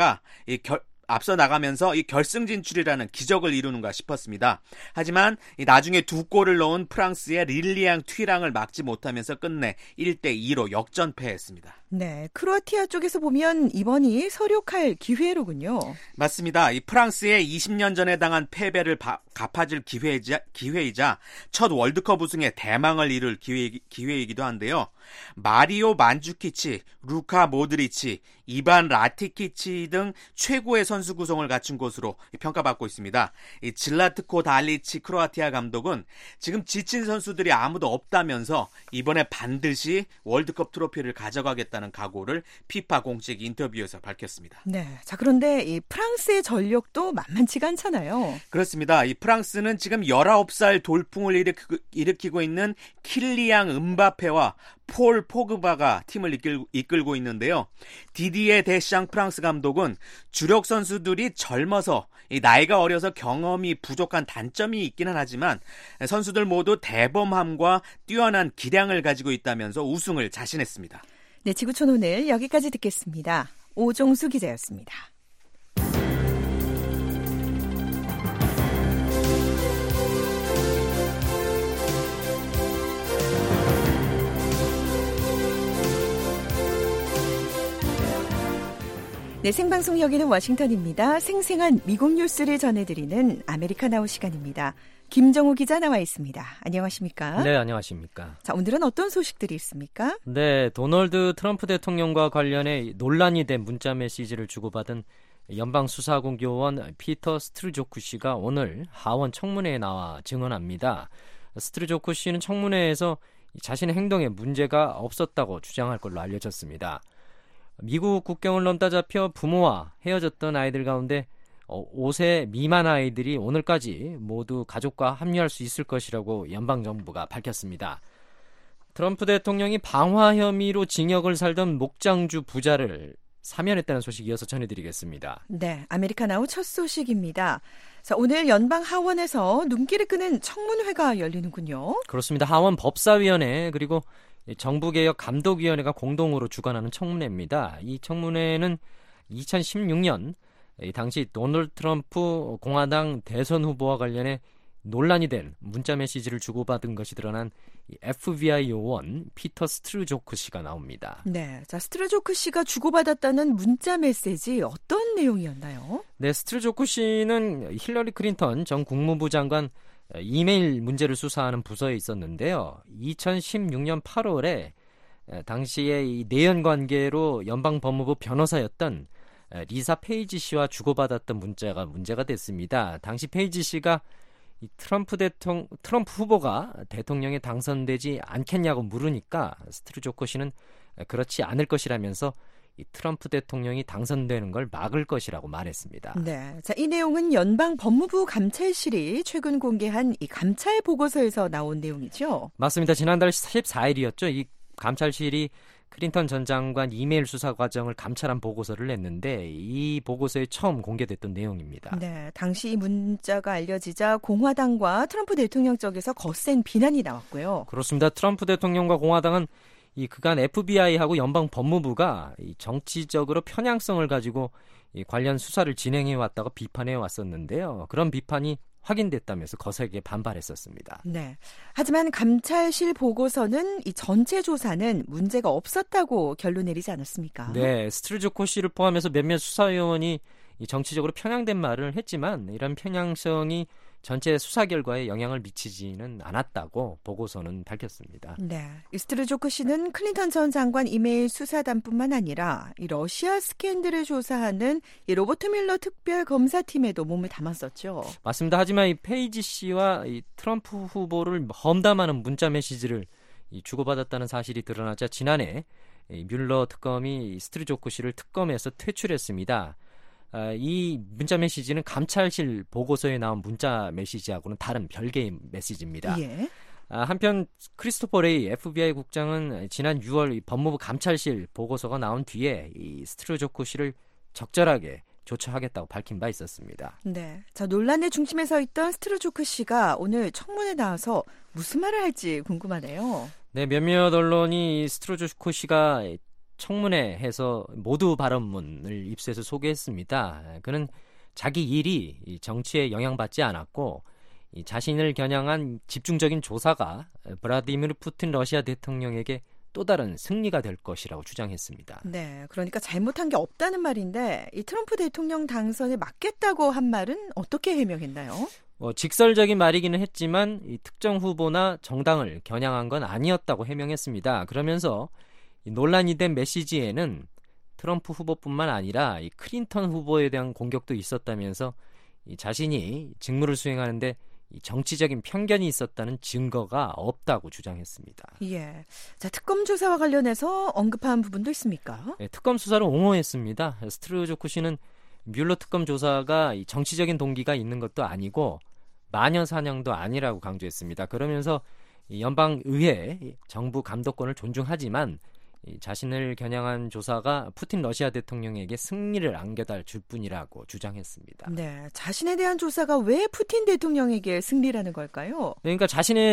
나가면서 이 결승 진출이라는 기적을 이루는가 싶었습니다. 하지만 나중에 두 골을 넣은 프랑스의 릴리앙 튀랑을 막지 못하면서 끝내 1대2로 역전패했습니다. 네, 크로아티아 쪽에서 보면 이번이 서력할 기회로군요. 맞습니다. 이 프랑스의 20년 전에 당한 패배를 갚아줄 기회이자 첫 월드컵 우승에 대망을 이룰 기회이기도 한데요. 마리오 만주키치, 루카 모드리치, 이반 라티키치 등 최고의 선수 구성을 갖춘 것으로 평가받고 있습니다. 이 질라트코 달리치 크로아티아 감독은 지금 지친 선수들이 아무도 없다면서 이번에 반드시 월드컵 트로피를 가져가겠다는 각오를 피파 공식 인터뷰에서 밝혔습니다. 네, 자 그런데 이 프랑스의 전력도 만만치가 않잖아요. 그렇습니다. 이 프랑스는 지금 19살 돌풍을 일으키고 있는 킬리앙 음바페와 폴 포그바가 팀을 이끌고 있는데요. 디디에 데샹 프랑스 감독은 주력 선수들이 젊어서 나이가 어려서 경험이 부족한 단점이 있기는 하지만 선수들 모두 대범함과 뛰어난 기량을 가지고 있다면서 우승을 자신했습니다. 네, 지구촌 오늘 여기까지 듣겠습니다. 오종수 기자였습니다. 네, 생방송 여기는 워싱턴입니다. 생생한 미국 뉴스를 전해드리는 아메리카나우 시간입니다. 김정우 기자 나와 있습니다. 안녕하십니까? 네, 안녕하십니까? 자, 오늘은 어떤 소식들이 있습니까? 네, 도널드 트럼프 대통령과 관련해 논란이 된 문자 메시지를 주고받은 연방수사국 요원 피터 스트루조크 씨가 오늘 하원 청문회에 나와 증언합니다. 스트루조크 씨는 청문회에서 자신의 행동에 문제가 없었다고 주장할 걸로 알려졌습니다. 미국 국경을 넘다 잡혀 부모와 헤어졌던 아이들 가운데 5세 미만 아이들이 오늘까지 모두 가족과 합류할 수 있을 것이라고 연방정부가 밝혔습니다. 트럼프 대통령이 방화 혐의로 징역을 살던 목장주 부자를 사면했다는 소식 이어서 전해드리겠습니다. 네, 아메리카나우 첫 소식입니다. 자, 오늘 연방 하원에서 눈길을 끄는 청문회가 열리는군요. 그렇습니다. 하원 법사위원회 그리고 정부개혁 감독위원회가 공동으로 주관하는 청문회입니다. 이 청문회는 2016년 당시 도널드 트럼프 공화당 대선 후보와 관련해 논란이 된 문자 메시지를 주고받은 것이 드러난 FBI 요원 피터 스트루조크 씨가 나옵니다. 네, 자 스트루조크 씨가 주고받았다는 문자 메시지 어떤 내용이었나요? 네, 스트루조크 씨는 힐러리 클린턴 전 국무부 장관 이메일 문제를 수사하는 부서에 있었는데요. 2016년 8월에 당시에 이 내연 관계로 연방법무부 변호사였던 리사 페이지 씨와 주고받았던 문자가 문제가 됐습니다. 당시 페이지 씨가 이 트럼프 후보가 대통령에 당선되지 않겠냐고 물으니까 스트루조크 씨는 그렇지 않을 것이라면서 이 트럼프 대통령이 당선되는 걸 막을 것이라고 말했습니다. 네, 자, 이 내용은 연방 법무부 감찰실이 최근 공개한 이 감찰 보고서에서 나온 내용이죠? 맞습니다. 지난달 14일이었죠. 이 감찰실이 클린턴 전 장관 이메일 수사 과정을 감찰한 보고서를 냈는데 이 보고서에 처음 공개됐던 내용입니다. 네, 당시 이 문자가 알려지자 공화당과 트럼프 대통령 쪽에서 거센 비난이 나왔고요. 그렇습니다. 트럼프 대통령과 공화당은 이 그간 FBI하고 연방 법무부가 이 정치적으로 편향성을 가지고 이 관련 수사를 진행해 왔다고 비판해 왔었는데요. 그런 비판이 확인됐다면서 거세게 반발했었습니다. 네. 하지만 감찰실 보고서는 이 전체 조사는 문제가 없었다고 결론 내리지 않았습니까? 네, 스트루조크 씨를 포함해서 몇몇 수사위원이 이 정치적으로 편향된 말을 했지만 이런 편향성이 전체 수사 결과에 영향을 미치지는 않았다고 보고서는 밝혔습니다. 네, 스트루조크 씨는 클린턴 전 장관 이메일 수사단뿐만 아니라 이 러시아 스캔들을 조사하는 이 로버트 뮬러 특별 검사팀에도 몸을 담았었죠. 맞습니다. 하지만 이 페이지 씨와 이 트럼프 후보를 험담하는 문자 메시지를 이 주고받았다는 사실이 드러나자 지난해 이 뮬러 특검이 스트루조크 씨를 특검에서 퇴출했습니다. 이 문자 메시지는 감찰실 보고서에 나온 문자 메시지하고는 다른 별개의 메시지입니다. 예. 한편 크리스토퍼 레이 FBI 국장은 지난 6월 법무부 감찰실 보고서가 나온 뒤에 이 스트루조크 씨를 적절하게 조처하겠다고 밝힌 바 있었습니다. 네, 자 논란의 중심에 서 있던 스트루조크 씨가 오늘 청문회에 나와서 무슨 말을 할지 궁금하네요. 네, 몇몇 언론이 스트루조크 씨가 청문회에서 모두 발언문을 입수해서 소개했습니다. 그는 자기 일이 정치에 영향받지 않았고 자신을 겨냥한 집중적인 조사가 블라디미르 푸틴 러시아 대통령에게 또 다른 승리가 될 것이라고 주장했습니다. 네, 그러니까 잘못한 게 없다는 말인데 이 트럼프 대통령 당선에 막겠다고 한 말은 어떻게 해명했나요? 직설적인 말이기는 했지만 이 특정 후보나 정당을 겨냥한 건 아니었다고 해명했습니다. 그러면서 이 논란이 된 메시지에는 트럼프 후보뿐만 아니라 이 클린턴 후보에 대한 공격도 있었다면서 이 자신이 직무를 수행하는데 이 정치적인 편견이 있었다는 증거가 없다고 주장했습니다. 예. 자, 특검 조사와 관련해서 언급한 부분도 있습니까? 네, 특검 수사를 옹호했습니다. 스트루조크 씨는 뮬러 특검 조사가 이 정치적인 동기가 있는 것도 아니고 마녀 사냥도 아니라고 강조했습니다. 그러면서 이 연방의회 정부 감독권을 존중하지만 이 자신을 겨냥한 조사가 푸틴 러시아 대통령에게 승리를 안겨다 줄 뿐이라고 주장했습니다. 네, 자신에 대한 조사가 왜 푸틴 대통령에게 승리라는 걸까요? 그러니까 자신에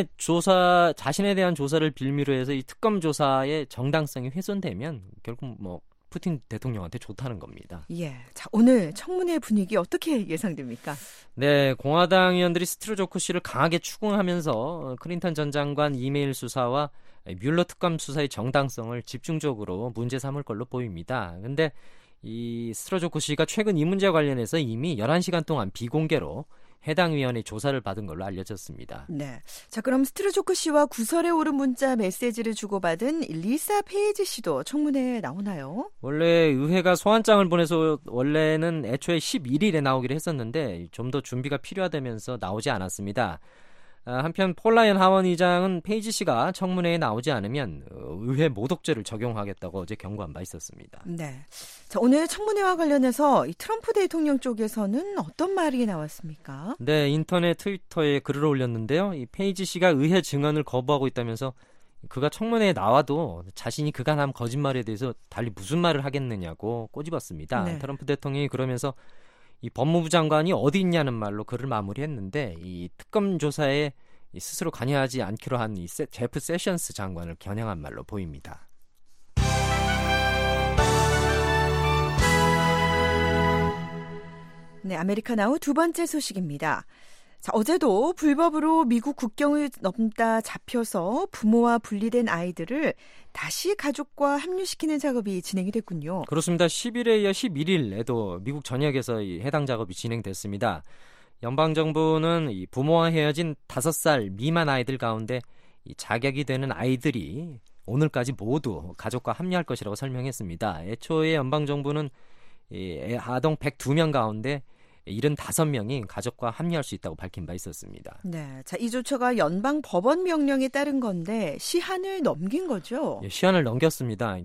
대한 조사를 빌미로 해서 이 특검 조사의 정당성이 훼손되면 결국 푸틴 대통령한테 좋다는 겁니다. 예. 자, 오늘 청문회 분위기 어떻게 예상됩니까? 네, 공화당 의원들이 스트루조크 씨를 강하게 추궁하면서 클린턴 전 장관 이메일 수사와 뮬러 특검 수사의 정당성을 집중적으로 문제 삼을 걸로 보입니다. 근데 이 스트루조크 씨가 최근 이 문제와 관련해서 이미 11시간 동안 비공개로 해당 위원회 조사를 받은 걸로 알려졌습니다. 네. 자, 그럼 스트루조크 씨와 구설에 오른 문자 메시지를 주고받은 리사 페이지 씨도 청문회에 나오나요? 원래 의회가 소환장을 보내서 원래는 애초에 11일에 나오기로 했었는데 좀 더 준비가 필요하다면서 나오지 않았습니다. 한편 폴 라이언 하원 의장은 페이지 씨가 청문회에 나오지 않으면 의회 모독죄를 적용하겠다고 어제 경고한 바 있었습니다. 네. 자, 오늘 청문회와 관련해서 이 트럼프 대통령 쪽에서는 어떤 말이 나왔습니까? 네, 인터넷 트위터에 글을 올렸는데요. 이 페이지 씨가 의회 증언을 거부하고 있다면서 그가 청문회에 나와도 자신이 그간 한 거짓말에 대해서 달리 무슨 말을 하겠느냐고 꼬집었습니다. 네. 트럼프 대통령이 그러면서 이 법무부 장관이 어디 있냐는 말로 글을 마무리했는데 이 특검 조사에 스스로 관여하지 않기로 한 이 제프 세션스 장관을 겨냥한 말로 보입니다. 네, 아메리카나우 두 번째 소식입니다. 자, 어제도 불법으로 미국 국경을 넘다 잡혀서 부모와 분리된 아이들을 다시 가족과 합류시키는 작업이 진행이 됐군요. 그렇습니다. 10일에 이어 11일에도 미국 전역에서 이 해당 작업이 진행됐습니다. 연방정부는 이 부모와 헤어진 5살 미만 아이들 가운데 이 자격이 되는 아이들이 오늘까지 모두 가족과 합류할 것이라고 설명했습니다. 애초에 연방정부는 이 아동 102명 가운데 75명이 가족과 합류할 수 있다고 밝힌 바 있었습니다. 네, 자, 이 조처가 연방 법원 명령에 따른 건데 시한을 넘긴 거죠? 예, 시한을 넘겼습니다.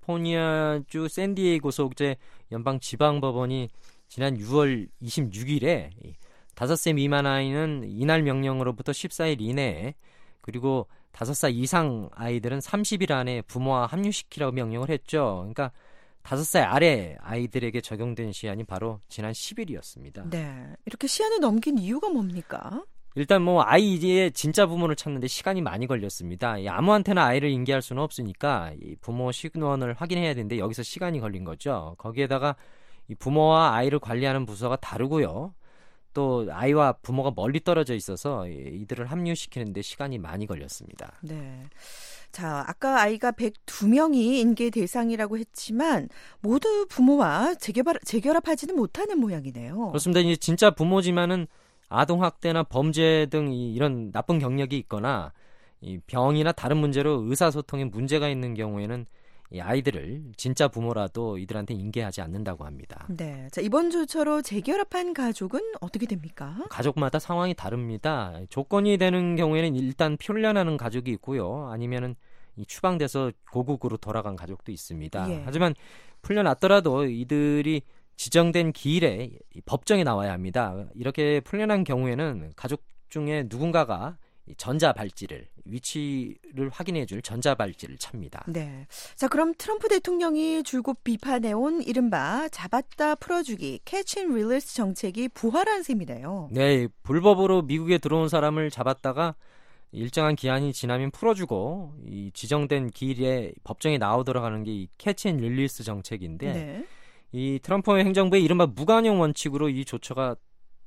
캘리포니아주 샌디에이고 소재 연방 지방법원이 지난 6월 26일에 5세 미만 아이는 이날 명령으로부터 14일 이내에 그리고 5살 이상 아이들은 30일 안에 부모와 합류시키라고 명령을 했죠. 그러니까 5살 아래 아이들에게 적용된 시한이 바로 지난 10일이었습니다. 네, 이렇게 시한을 넘긴 이유가 뭡니까? 일단 아이의 진짜 부모를 찾는데 시간이 많이 걸렸습니다. 아무한테나 아이를 인계할 수는 없으니까 이 부모 신원을 확인해야 되는데 여기서 시간이 걸린 거죠. 거기에다가 이 부모와 아이를 관리하는 부서가 다르고요. 또 아이와 부모가 멀리 떨어져 있어서 이들을 합류시키는데 시간이 많이 걸렸습니다. 네. 자, 아까 아이가 102명이 인계 대상이라고 했지만 모두 부모와 재결합하지는 못하는 모양이네요. 그렇습니다. 이제 진짜 부모지만은 아동학대나 범죄 등 이런 나쁜 경력이 있거나 이 병이나 다른 문제로 의사소통에 문제가 있는 경우에는 이 아이들을 진짜 부모라도 이들한테 인계하지 않는다고 합니다. 네, 자, 이번 조처로 재결합한 가족은 어떻게 됩니까? 가족마다 상황이 다릅니다. 조건이 되는 경우에는 일단 풀려나는 가족이 있고요. 아니면은 이 추방돼서 고국으로 돌아간 가족도 있습니다. 예. 하지만 풀려났더라도 이들이 지정된 기일에 법정에 나와야 합니다. 이렇게 풀려난 경우에는 가족 중에 누군가가 전자발찌를 위치를 확인해줄 전자발찌를 찹니다. 네. 자, 그럼 트럼프 대통령이 줄곧 비판해온 이른바 잡았다 풀어주기 캐치 앤 릴리스 정책이 부활한 셈이네요. 네, 불법으로 미국에 들어온 사람을 잡았다가 일정한 기한이 지나면 풀어주고 이 지정된 기일에 법정에 나오도록 하는 게 이 캐치 앤 릴리스 정책인데 네. 이 트럼프 행정부의 이른바 무관용 원칙으로 이 조처가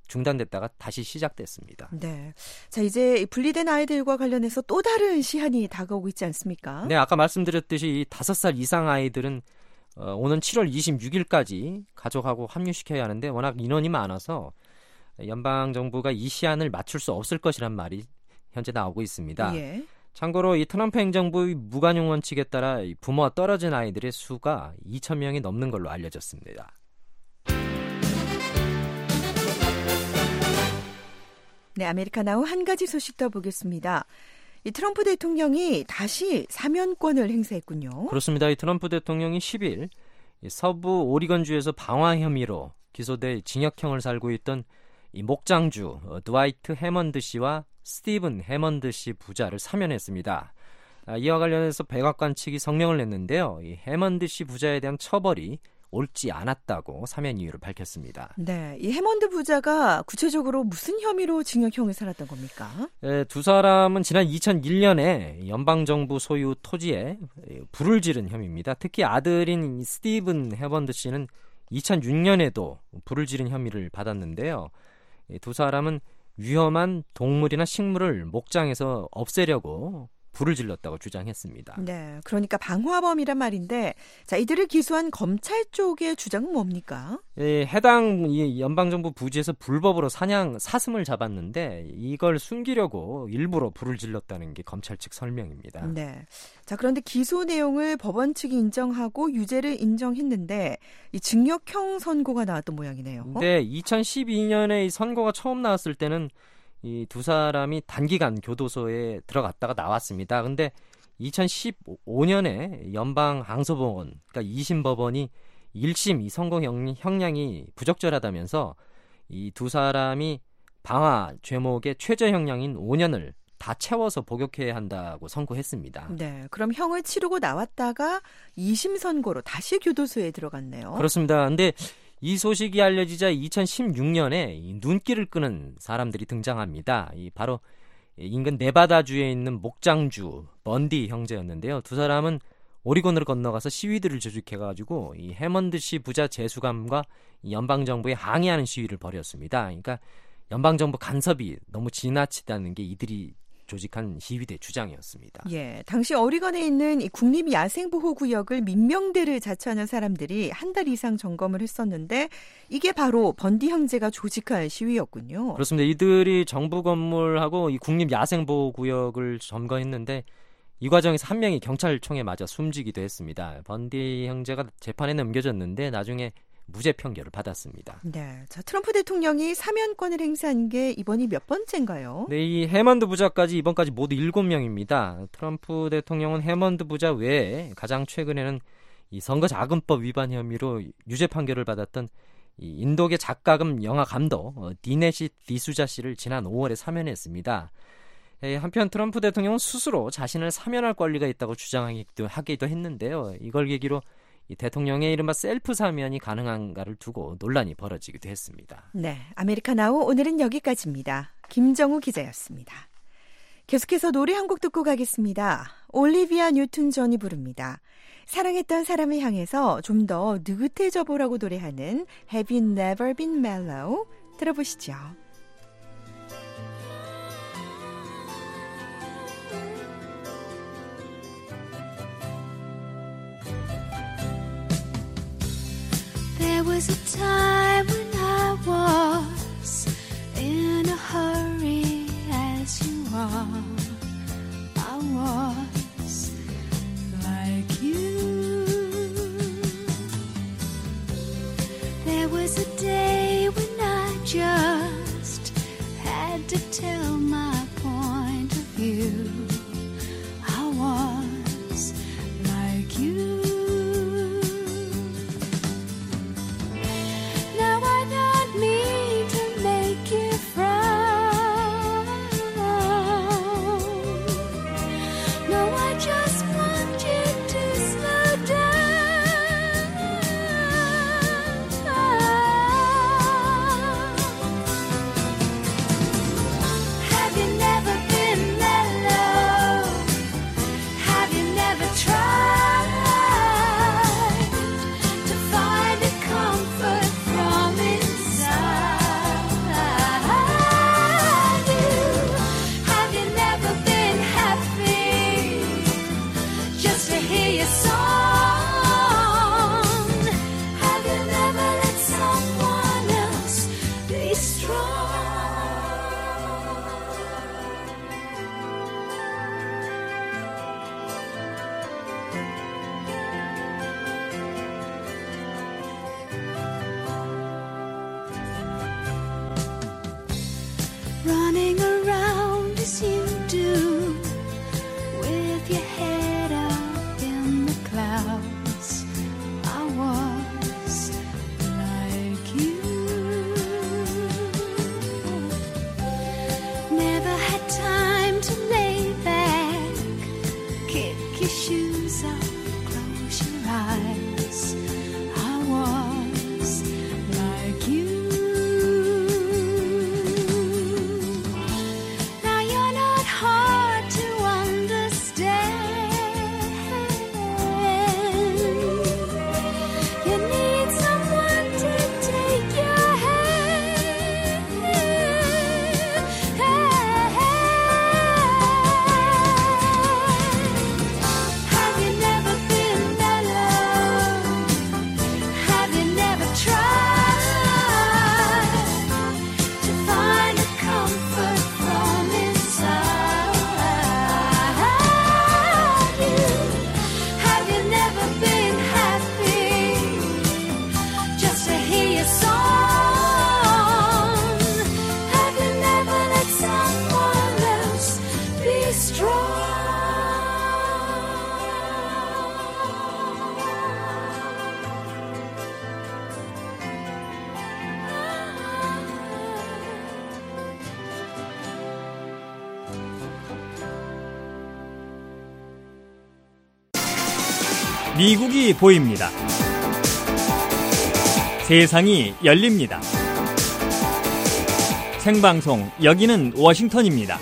중단됐다가 다시 시작됐습니다. 네. 자, 이제 분리된 아이들과 관련해서 또 다른 시한이 다가오고 있지 않습니까? 네, 아까 말씀드렸듯이 이 5살 이상 아이들은 오는 7월 26일까지 가족하고 합류시켜야 하는데 워낙 인원이 많아서 연방정부가 이 시한을 맞출 수 없을 것이란 말이 현재 나오고 있습니다. 예. 참고로 이 트럼프 행정부의 무관용 원칙에 따라 부모와 떨어진 아이들의 수가 2,000명이 넘는 걸로 알려졌습니다. 네, 아메리카나우 한 가지 소식 더 보겠습니다. 이 트럼프 대통령이 다시 사면권을 행사했군요. 그렇습니다. 이 트럼프 대통령이 10일 서부 오리건주에서 방화 혐의로 기소돼 징역형을 살고 있던 이 목장주 드와이트 해먼드 씨와 스티븐 해먼드 씨 부자를 사면했습니다. 이와 관련해서 백악관 측이 성명을 냈는데요. 이 해먼드 씨 부자에 대한 처벌이 옳지 않았다고 사면 이유를 밝혔습니다. 네, 이 해먼드 부자가 구체적으로 무슨 혐의로 징역형을 살았던 겁니까? 두 사람은 지난 2001년에 연방정부 소유 토지에 불을 지른 혐의입니다. 특히 아들인 스티븐 해먼드 씨는 2006년에도 불을 지른 혐의를 받았는데요. 두 사람은 위험한 동물이나 식물을 목장에서 없애려고 불을 질렀다고 주장했습니다. 네, 그러니까 방화범이란 말인데, 자, 이들을 기소한 검찰 쪽의 주장은 뭡니까? 해당 연방정부 부지에서 불법으로 사슴을 잡았는데 이걸 숨기려고 일부러 불을 질렀다는 게 검찰 측 설명입니다. 네, 자, 그런데 기소 내용을 법원 측이 인정하고 유죄를 인정했는데 이 징역형 선고가 나왔던 모양이네요. 네, 2012년에 이 선고가 처음 나왔을 때는 이 두 사람이 단기간 교도소에 들어갔다가 나왔습니다. 근데 2015년에 연방 항소법원, 그러니까 2심 법원이 1심 이 선고 형량이 부적절하다면서 이 두 사람이 방화 죄목의 최저 형량인 5년을 다 채워서 복역해야 한다고 선고했습니다. 네, 그럼 형을 치르고 나왔다가 2심 선고로 다시 교도소에 들어갔네요. 그렇습니다. 근데 이 소식이 알려지자 2016년에 눈길을 끄는 사람들이 등장합니다. 바로 인근 네바다주에 있는 목장주 번디 형제였는데요. 두 사람은 오리곤으로 건너가서 시위들을 조직해가지고 이 해먼드 씨 부자 재수감과 연방정부에 항의하는 시위를 벌였습니다. 그러니까 연방정부 간섭이 너무 지나치다는 게 이들이 조직한 시위대 주장이었습니다. 예, 당시 오리건에 있는 이 국립야생보호구역을 민명대를 자처하는 사람들이 한 달 이상 점검을 했었는데 이게 바로 번디 형제가 조직한 시위였군요. 그렇습니다. 이들이 정부 건물하고 이 국립야생보호구역을 점거했는데 이 과정에서 한 명이 경찰총에 맞아 숨지기도 했습니다. 번디 형제가 재판에 넘겨졌는데 나중에 무죄 판결을 받았습니다. 네, 자, 트럼프 대통령이 사면권을 행사한 게 이번이 몇 번째인가요? 네, 이 해먼드 부자까지 이번까지 모두 7명입니다. 트럼프 대통령은 해먼드 부자 외에 가장 최근에는 이 선거자금법 위반 혐의로 유죄 판결을 받았던 이 인도계 작가금 영화 감독 디네시 디수자 씨를 지난 5월에 사면했습니다. 한편 트럼프 대통령은 스스로 자신을 사면할 권리가 있다고 주장하기도 했는데요. 이걸 계기로 이 대통령의 이른바 셀프 사면이 가능한가를 두고 논란이 벌어지기도 했습니다. 네, 아메리카나우 오늘은 여기까지입니다. 김정우 기자였습니다. 계속해서 노래 한 곡 듣고 가겠습니다. 올리비아 뉴튼 존이 부릅니다. 사랑했던 사람을 향해서 좀 더 느긋해져 보라고 노래하는 Have You Never Been Mellow 들어보시죠. There was a time when I was in a hurry as you are. I was like you. There was a day when I just had to tell my point of view. I was like you. Try 미국이 보입니다. 세상이 열립니다. 생방송 여기는 워싱턴입니다.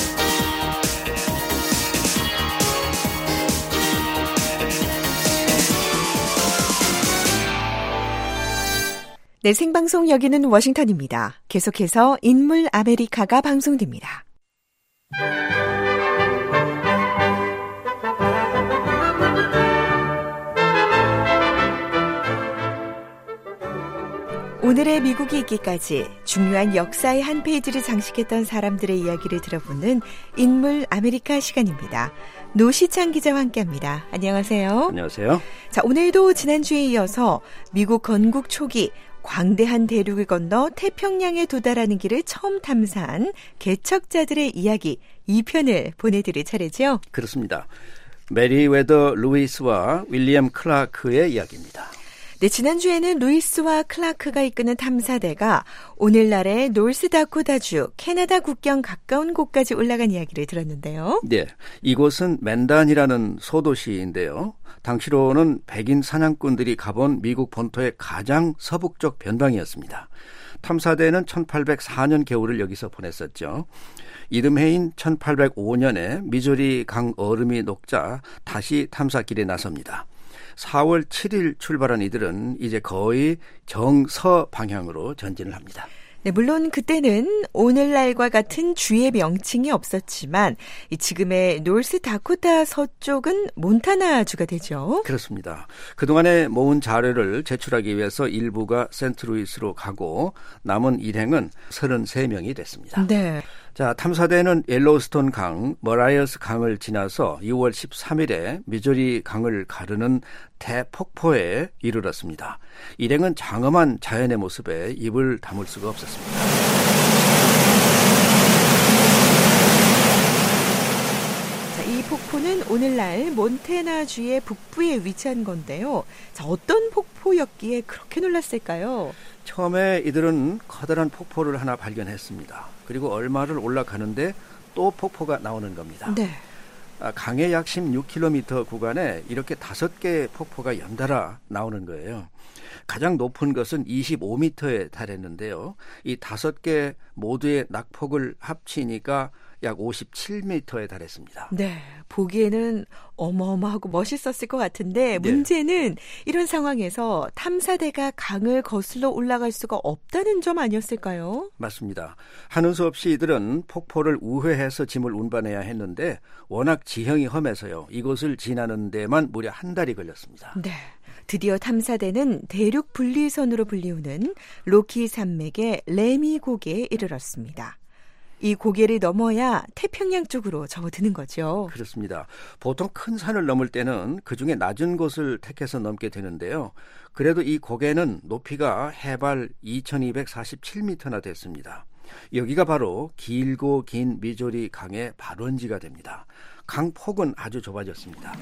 네, 생방송 여기는 워싱턴입니다. 계속해서 인물 아메리카가 방송됩니다. 오늘의 미국이 있기까지 중요한 역사의 한 페이지를 장식했던 사람들의 이야기를 들어보는 인물 아메리카 시간입니다. 노시창 기자와 함께합니다. 안녕하세요. 안녕하세요. 자, 오늘도 지난주에 이어서 미국 건국 초기 광대한 대륙을 건너 태평양에 도달하는 길을 처음 탐사한 개척자들의 이야기 2편을 보내드릴 차례죠? 그렇습니다. 메리웨더 루이스와 윌리엄 클라크의 이야기입니다. 네, 지난주에는 루이스와 클라크가 이끄는 탐사대가 오늘날의 노스다코타주 캐나다 국경 가까운 곳까지 올라간 이야기를 들었는데요. 네, 이곳은 맨단이라는 소도시인데요. 당시로는 백인 사냥꾼들이 가본 미국 본토의 가장 서북쪽 변방이었습니다. 탐사대는 1804년 겨울을 여기서 보냈었죠. 이듬해인 1805년에 미주리 강 얼음이 녹자 다시 탐사길에 나섭니다. 4월 7일 출발한 이들은 이제 거의 정서 방향으로 전진을 합니다. 네, 물론 그때는 오늘날과 같은 주의 명칭이 없었지만 지금의 노스다코타 서쪽은 몬타나주가 되죠. 그렇습니다. 그동안에 모은 자료를 제출하기 위해서 일부가 센트루이스로 가고 남은 일행은 33명이 됐습니다. 네. 자, 탐사대는 옐로우스톤 강, 머라이어스 강을 지나서 6월 13일에 미주리 강을 가르는 대폭포에 이르렀습니다. 일행은 장엄한 자연의 모습에 입을 다물 수가 없었습니다. 자, 이 폭포는 오늘날 몬태나주의 북부에 위치한 건데요. 자, 어떤 폭포였기에 그렇게 놀랐을까요? 처음에 이들은 커다란 폭포를 하나 발견했습니다. 그리고 얼마를 올라가는데 또 폭포가 나오는 겁니다. 네. 강의 약 16km 구간에 이렇게 5개의 폭포가 연달아 나오는 거예요. 가장 높은 것은 25m에 달했는데요. 이 5개 모두의 낙폭을 합치니까 약 57m에 달했습니다. 네, 보기에는 어마어마하고 멋있었을 것 같은데 문제는 이런 상황에서 탐사대가 강을 거슬러 올라갈 수가 없다는 점 아니었을까요? 맞습니다. 하는 수 없이 이들은 폭포를 우회해서 짐을 운반해야 했는데 워낙 지형이 험해서요. 이곳을 지나는 데만 무려 한 달이 걸렸습니다. 네. 드디어 탐사대는 대륙 분리선으로 불리우는 로키 산맥의 레미 고개에 이르렀습니다. 이 고개를 넘어야 태평양 쪽으로 접어드는 거죠. 그렇습니다. 보통 큰 산을 넘을 때는 그중에 낮은 곳을 택해서 넘게 되는데요. 그래도 이 고개는 높이가 해발 2247m나 됐습니다. 여기가 바로 길고 긴 미주리 강의 발원지가 됩니다. 강 폭은 아주 좁아졌습니다.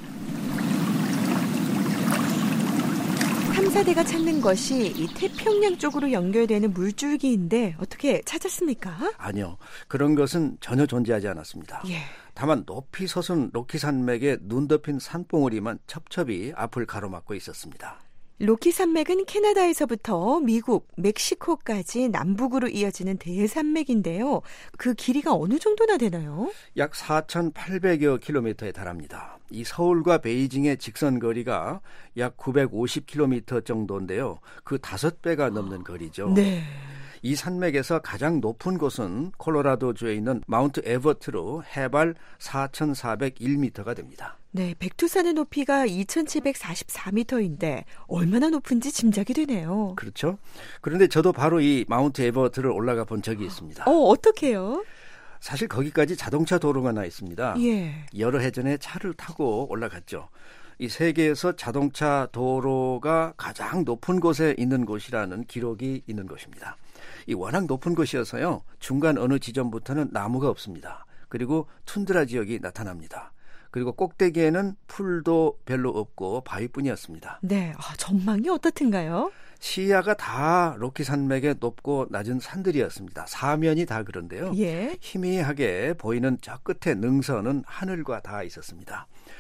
탐사대가 찾는 것이 이 태평양 쪽으로 연결되는 물줄기인데 어떻게 찾았습니까? 아니요. 그런 것은 전혀 존재하지 않았습니다. 예. 다만 높이 솟은 로키 산맥에 눈 덮인 산봉우리만 첩첩이 앞을 가로막고 있었습니다. 로키 산맥은 캐나다에서부터 미국, 멕시코까지 남북으로 이어지는 대산맥인데요. 그 길이가 어느 정도나 되나요? 약 4,800여 킬로미터에 달합니다. 이 서울과 베이징의 직선 거리가 약 950킬로미터 정도인데요. 그 5배가 넘는 거리죠. 네. 이 산맥에서 가장 높은 곳은 콜로라도주에 있는 마운트 에버트로 해발 4,401m가 됩니다. 네, 백두산의 높이가 2,744m인데 얼마나 높은지 짐작이 되네요. 그렇죠. 그런데 저도 바로 이 마운트 에버트를 올라가 본 적이 있습니다. 어떻게요? 사실 거기까지 자동차 도로가 나 있습니다. 예. 여러 해 전에 차를 타고 올라갔죠. 이 세계에서 자동차 도로가 가장 높은 곳에 있는 곳이라는 기록이 있는 곳입니다. 이 워낙 높은 곳이어서요. 중간 어느 지점부터는 나무가 없습니다. 그리고 툰드라 지역이 나타납니다. 그리고 꼭대기에는 풀도 별로 없고 바위뿐이었습니다. 네, 전망이 어떻든가요? 시야가 다 로키 산맥의 높고 낮은 산들이었습니다. 사면이 다 그런데요. 예. 희미하게 보이는 저 끝에 능선은 하늘과 닿아 있었습니다.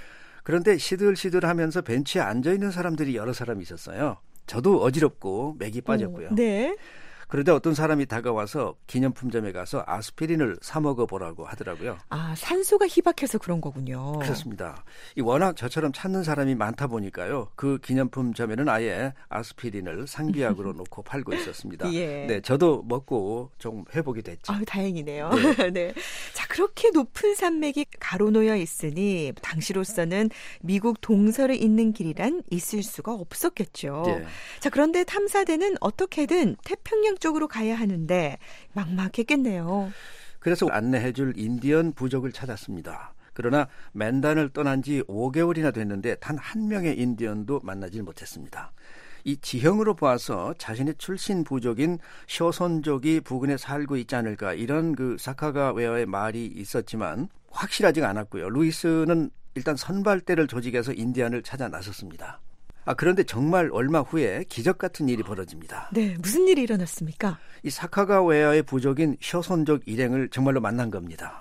그런데 시들시들하면서 벤치에 앉아있는 사람들이 여러 사람 있었어요. 저도 어지럽고 맥이 빠졌고요. 네. 그런데 어떤 사람이 다가와서 기념품점에 가서 아스피린을 사 먹어보라고 하더라고요. 아, 산소가 희박해서 그런 거군요. 그렇습니다. 워낙 저처럼 찾는 사람이 많다 보니까요. 그 기념품점에는 아예 아스피린을 상비약으로 놓고 팔고 있었습니다. 예. 네, 저도 먹고 좀 회복이 됐죠. 아유, 다행이네요. 네. 네. 자, 그렇게 높은 산맥이 가로놓여 있으니 당시로서는 미국 동서를 잇는 길이란 있을 수가 없었겠죠. 네. 자, 그런데 탐사대는 어떻게든 태평양 쪽으로 가야 하는데 막막했겠네요. 그래서 안내해줄 인디언 부족을 찾았습니다. 그러나 맨단을 떠난 지 5개월이나 됐는데 단 한 명의 인디언도 만나질 못했습니다. 이 지형으로 봐서 자신의 출신 부족인 쇼손족이 부근에 살고 있지 않을까 이런 그 사카가웨어의 말이 있었지만 확실하지가 않았고요. 루이스는 일단 선발대를 조직해서 인디언을 찾아 나섰습니다. 그런데 정말 얼마 후에 기적 같은 일이 벌어집니다. 네, 무슨 일이 일어났습니까? 이 사카가웨어의 부족인 쇼손족 일행을 정말로 만난 겁니다.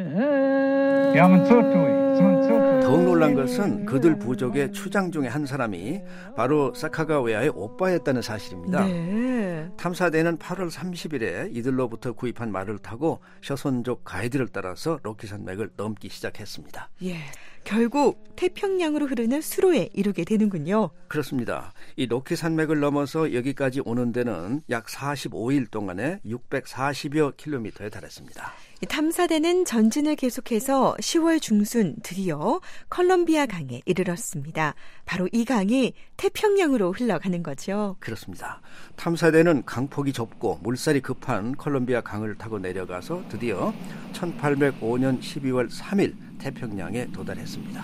더욱 놀란 것은 그들 부족의 추장 중에 한 사람이 바로 사카가웨어의 오빠였다는 사실입니다. 네. 탐사대는 8월 30일에 이들로부터 구입한 말을 타고 쇼손족 가이드를 따라서 로키산맥을 넘기 시작했습니다. 예, 결국 태평양으로 흐르는 수로에 이르게 되는군요. 그렇습니다. 이 로키산맥을 넘어서 여기까지 오는 데는 약 45일 동안에 640여 킬로미터에 달했습니다. 탐사대는 전진을 계속해서 10월 중순 드디어 컬럼비아 강에 이르렀습니다. 바로 이 강이 태평양으로 흘러가는 거죠. 그렇습니다. 탐사대는 강폭이 좁고 물살이 급한 컬럼비아 강을 타고 내려가서 드디어 1805년 12월 3일 태평양에 도달했습니다.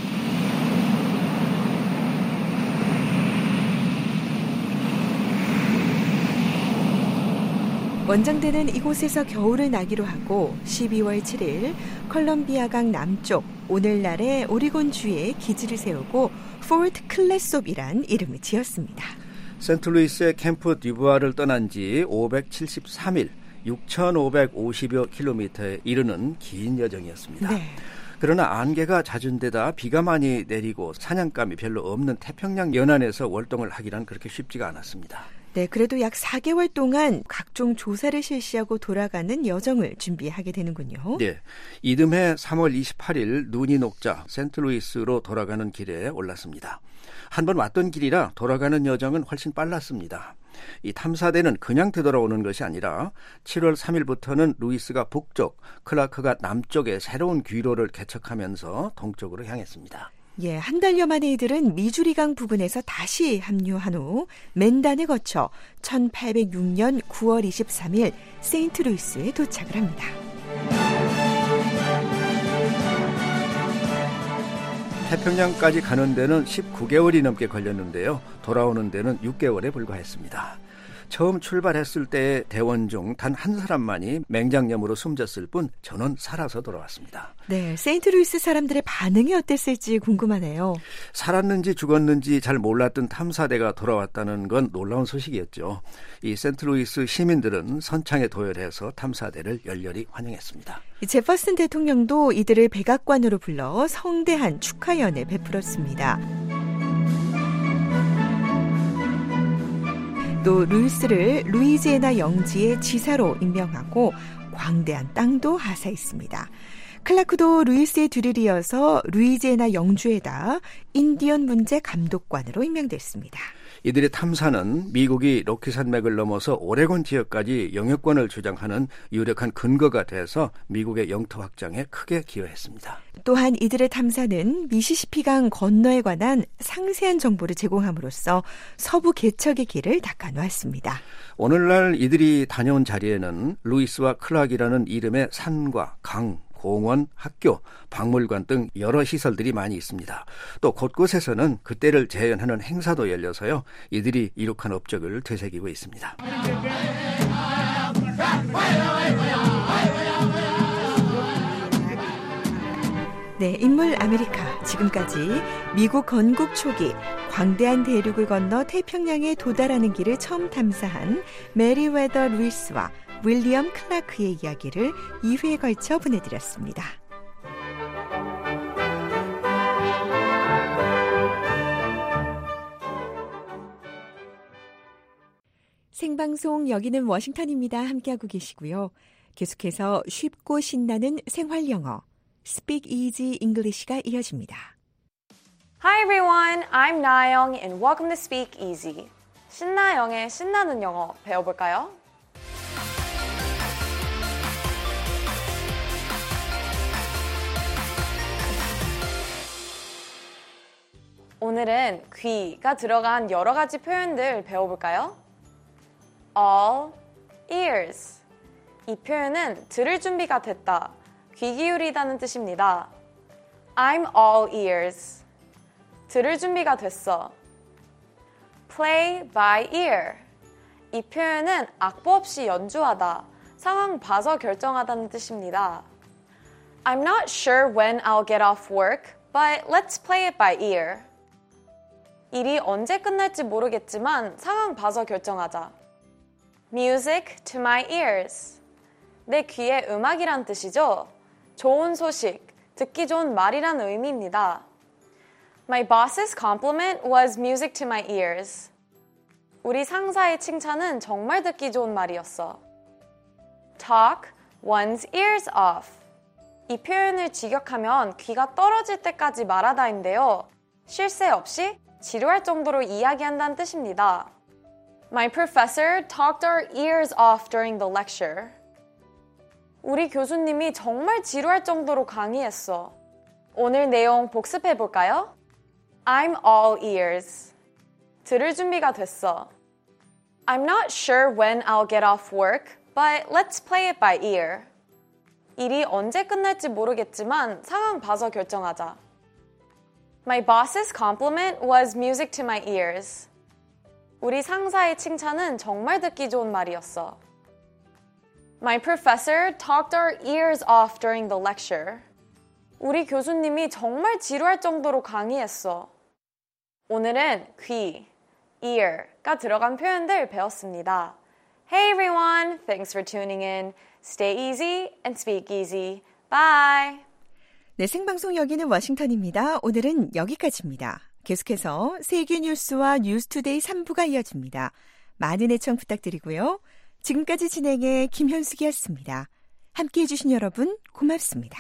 원정대는 이곳에서 겨울을 나기로 하고 12월 7일 컬럼비아강 남쪽 오늘날의 오리곤주에 기지를 세우고 포트 클레솝이란 이름을 지었습니다. 센트루이스의 캠프 디부아를 떠난 지 573일 6,550여 킬로미터에 이르는 긴 여정이었습니다. 네. 그러나 안개가 잦은 데다 비가 많이 내리고 사냥감이 별로 없는 태평양 연안에서 월동을 하기란 그렇게 쉽지가 않았습니다. 네, 그래도 약 4개월 동안 각종 조사를 실시하고 돌아가는 여정을 준비하게 되는군요. 네, 이듬해 3월 28일 눈이 녹자 센트루이스로 돌아가는 길에 올랐습니다. 한번 왔던 길이라 돌아가는 여정은 훨씬 빨랐습니다. 이 탐사대는 그냥 되돌아오는 것이 아니라 7월 3일부터는 루이스가 북쪽, 클라크가 남쪽에 새로운 귀로를 개척하면서 동쪽으로 향했습니다. 예, 한 달여 만에 이들은 미주리강 부근에서 다시 합류한 후 맨단을 거쳐 1806년 9월 23일 세인트루이스에 도착을 합니다. 태평양까지 가는 데는 19개월이 넘게 걸렸는데요. 돌아오는 데는 6개월에 불과했습니다. 처음 출발했을 때의 대원 중 단 한 사람만이 맹장염으로 숨졌을 뿐 저는 살아서 돌아왔습니다. 네, 세인트루이스 사람들의 반응이 어땠을지 궁금하네요. 살았는지 죽었는지 잘 몰랐던 탐사대가 돌아왔다는 건 놀라운 소식이었죠. 이 세인트루이스 시민들은 선창에 도열해서 탐사대를 열렬히 환영했습니다. 제퍼슨 대통령도 이들을 백악관으로 불러 성대한 축하연을 베풀었습니다. 또 루이스를 루이지애나 영지의 지사로 임명하고 광대한 땅도 하사했습니다. 클라크도 루이스의 뒤를 이어서 루이지애나 영주에다 인디언 문제 감독관으로 임명됐습니다. 이들의 탐사는 미국이 로키산맥을 넘어서 오레곤 지역까지 영유권을 주장하는 유력한 근거가 돼서 미국의 영토 확장에 크게 기여했습니다. 또한 이들의 탐사는 미시시피강 건너에 관한 상세한 정보를 제공함으로써 서부 개척의 길을 닦아놓았습니다. 오늘날 이들이 다녀온 자리에는 루이스와 클락이라는 이름의 산과 강, 공원, 학교, 박물관 등 여러 시설들이 많이 있습니다. 또 곳곳에서는 그때를 재현하는 행사도 열려서요. 이들이 이룩한 업적을 되새기고 있습니다. 네, 인물 아메리카. 지금까지 미국 건국 초기 광대한 대륙을 건너 태평양에 도달하는 길을 처음 탐사한 메리웨더 루이스와 윌리엄 클라크의 이야기를 2회에 걸쳐 보내드렸습니다. 생방송 여기는 워싱턴입니다. 함께하고 계시고요. 계속해서 쉽고 신나는 생활 영어 Speak Easy English가 이어집니다. Hi everyone, I'm 나영 and welcome to Speak Easy. 신나영의 신나는 영어 배워볼까요? 오늘은 귀가 들어간 여러 가지 표현들 배워볼까요? All ears. 이 표현은 들을 준비가 됐다, 귀 기울이다는 뜻입니다. I'm all ears. 들을 준비가 됐어. Play by ear. 이 표현은 악보 없이 연주하다, 상황 봐서 결정하다는 뜻입니다. I'm not sure when I'll get off work, but let's play it by ear. 일이 언제 끝날지 모르겠지만 상황 봐서 결정하자. Music to my ears. 내 귀에 음악이란 뜻이죠. 좋은 소식, 듣기 좋은 말이란 의미입니다. My boss's compliment was music to my ears. 우리 상사의 칭찬은 정말 듣기 좋은 말이었어. Talk one's ears off. 이 표현을 직역하면 귀가 떨어질 때까지 말하다인데요. 쉴 새 없이 지루할 정도로 이야기한다는 뜻입니다. My professor talked our ears off during the lecture. 우리 교수님이 정말 지루할 정도로 강의했어. 오늘 내용 복습해 볼까요? I'm all ears. 들을 준비가 됐어. I'm not sure when I'll get off work, but let's play it by ear. 일이 언제 끝날지 모르겠지만 상황 봐서 결정하자. My boss's compliment was music to my ears. 우리 상사의 칭찬은 정말 듣기 좋은 말이었어. My professor talked our ears off during the lecture. 우리 교수님이 정말 지루할 정도로 강의했어. 오늘은 귀, ear가 들어간 표현들 배웠습니다. Hey everyone, thanks for tuning in. Stay easy and speak easy. Bye! 네, 생방송 여기는 워싱턴입니다. 오늘은 여기까지입니다. 계속해서 세계 뉴스와 뉴스투데이 3부가 이어집니다. 많은 애청 부탁드리고요. 지금까지 진행의 김현숙이었습니다. 함께해 주신 여러분 고맙습니다.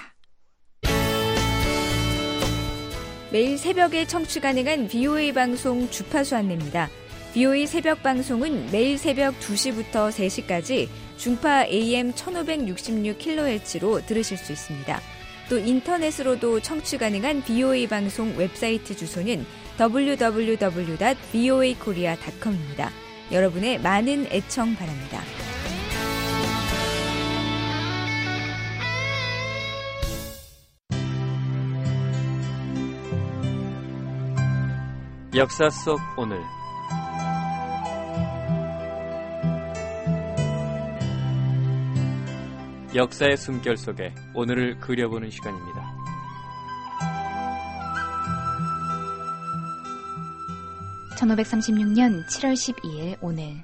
매일 새벽에 청취 가능한 VOA 방송 주파수 안내입니다. VOA 새벽 방송은 매일 새벽 2시부터 3시까지 중파 AM 1566kHz로 들으실 수 있습니다. 또 인터넷으로도 청취 가능한 VOA 방송 웹사이트 주소는 www.voakorea.com입니다. 여러분의 많은 애청 바랍니다. 역사 속 오늘 역사의 숨결 속에 오늘을 그려보는 시간입니다. (1536년 7월 12일) 오늘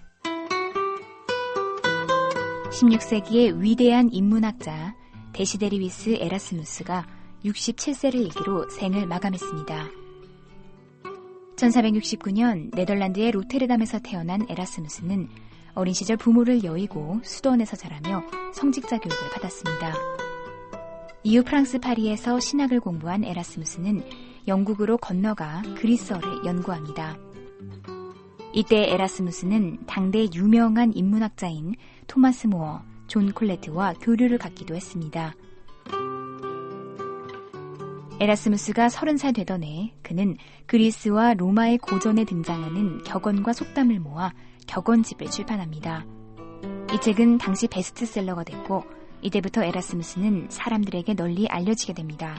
16세기의 위대한 인문학자 데시데리위스 에라스무스가 67세를 일기로 생을 마감했습니다. 1469년 네덜란드의 로테르담에서 태어난 에라스무스는 어린 시절 부모를 여의고 수도원에서 자라며 성직자 교육을 받았습니다. 이후 프랑스 파리에서 신학을 공부한 에라스무스는 영국으로 건너가 그리스어를 연구합니다. 이때 에라스무스는 당대 유명한 인문학자인 토마스 모어, 존 콜레트와 교류를 갖기도 했습니다. 에라스무스가 30살 되던 해 그는 그리스와 로마의 고전에 등장하는 격언과 속담을 모아 격언집을 출판합니다. 이 책은 당시 베스트셀러가 됐고 이때부터 에라스무스는 사람들에게 널리 알려지게 됩니다.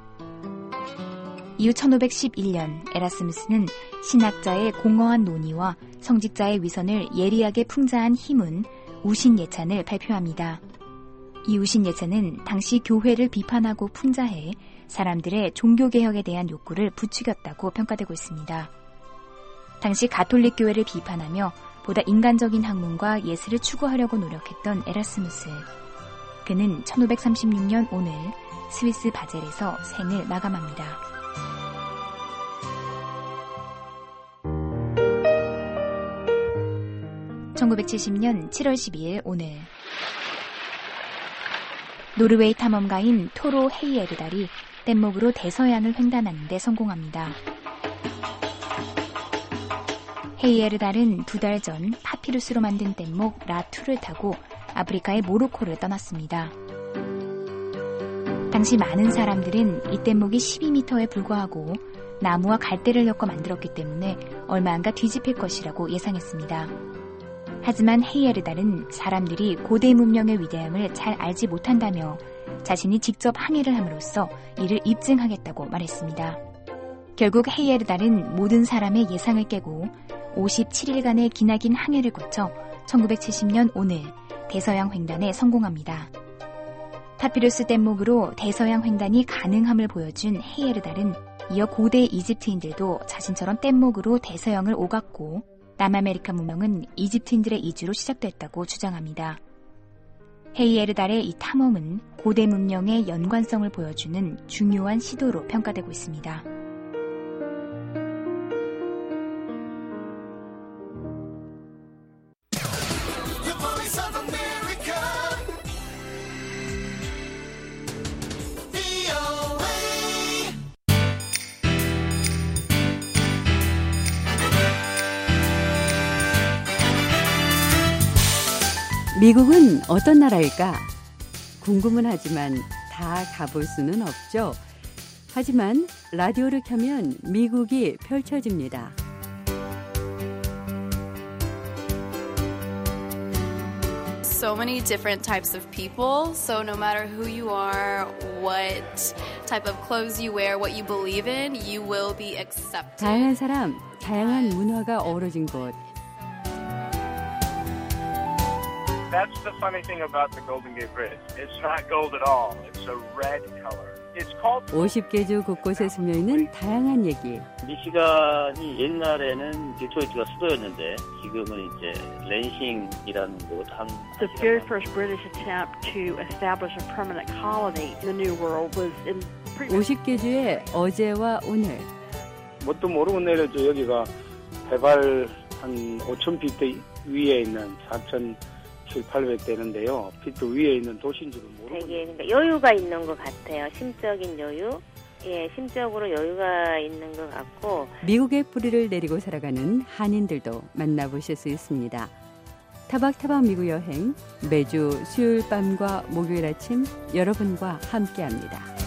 이후 1511년 에라스무스는 신학자의 공허한 논의와 성직자의 위선을 예리하게 풍자한 힘은 우신예찬을 발표합니다. 이 우신예찬은 당시 교회를 비판하고 풍자해 사람들의 종교개혁에 대한 욕구를 부추겼다고 평가되고 있습니다. 당시 가톨릭 교회를 비판하며 보다 인간적인 학문과 예술을 추구하려고 노력했던 에라스무스. 그는 1536년 오늘 스위스 바젤에서 생을 마감합니다. 1970년 7월 12일 오늘 노르웨이 탐험가인 토로 헤이에르달이 뗏목으로 대서양을 횡단하는 데 성공합니다. 헤이에르달은 2달 전 파피루스로 만든 뗏목 라2를 타고 아프리카의 모로코를 떠났습니다. 당시 많은 사람들은 이 뗏목이 12m에 불과하고 나무와 갈대를 엮어 만들었기 때문에 얼마 안가 뒤집힐 것이라고 예상했습니다. 하지만 헤이에르달은 사람들이 고대 문명의 위대함을 잘 알지 못한다며 자신이 직접 항해를 함으로써 이를 입증하겠다고 말했습니다. 결국 헤이에르달은 모든 사람의 예상을 깨고 57일간의 기나긴 항해를 거쳐 1970년 오늘 대서양 횡단에 성공합니다. 파피루스 뗏목으로 대서양 횡단이 가능함을 보여준 헤이에르달은 이어 고대 이집트인들도 자신처럼 뗏목으로 대서양을 오갔고 남아메리카 문명은 이집트인들의 이주로 시작됐다고 주장합니다. 헤이에르달의 이 탐험은 고대 문명의 연관성을 보여주는 중요한 시도로 평가되고 있습니다. 미국은 어떤 나라일까? 궁금은 하지만 다 가볼 수는 없죠. 하지만 라디오를 켜면 미국이 펼쳐집니다. So many different types of people, so no matter who you are, what type of clothes you wear, what you believe in, you will be accepted. 다양한 사람, 다양한 문화가 어우러진 곳. That's the funny thing about the Golden Gate Bridge. It's not gold at all. It's a red color. It's called 50개 주 곳곳에 스며있는 다양한 얘기. 미시간이 옛날에는 디트로이트가 수도였는데 지금은 이제 랜싱이라는 곳 한. The very first British attempt to establish a permanent colony in the New World was in 50개 주의 어제와 오늘. 뭣도 모르고 내려져 여기가 해발 한 5,000피트 위에 있는 4,700~800 피트 위에 있는 도시인 줄은 모르고. 되게 그러니까 여유가 있는 것 같아요. 심적인 여유. 예, 심적으로 여유가 있는 것 같고. 미국의 뿌리를 내리고 살아가는 한인들도 만나보실 수 있습니다. 타박타박 미국 여행 매주 수요일 밤과 목요일 아침 여러분과 함께합니다.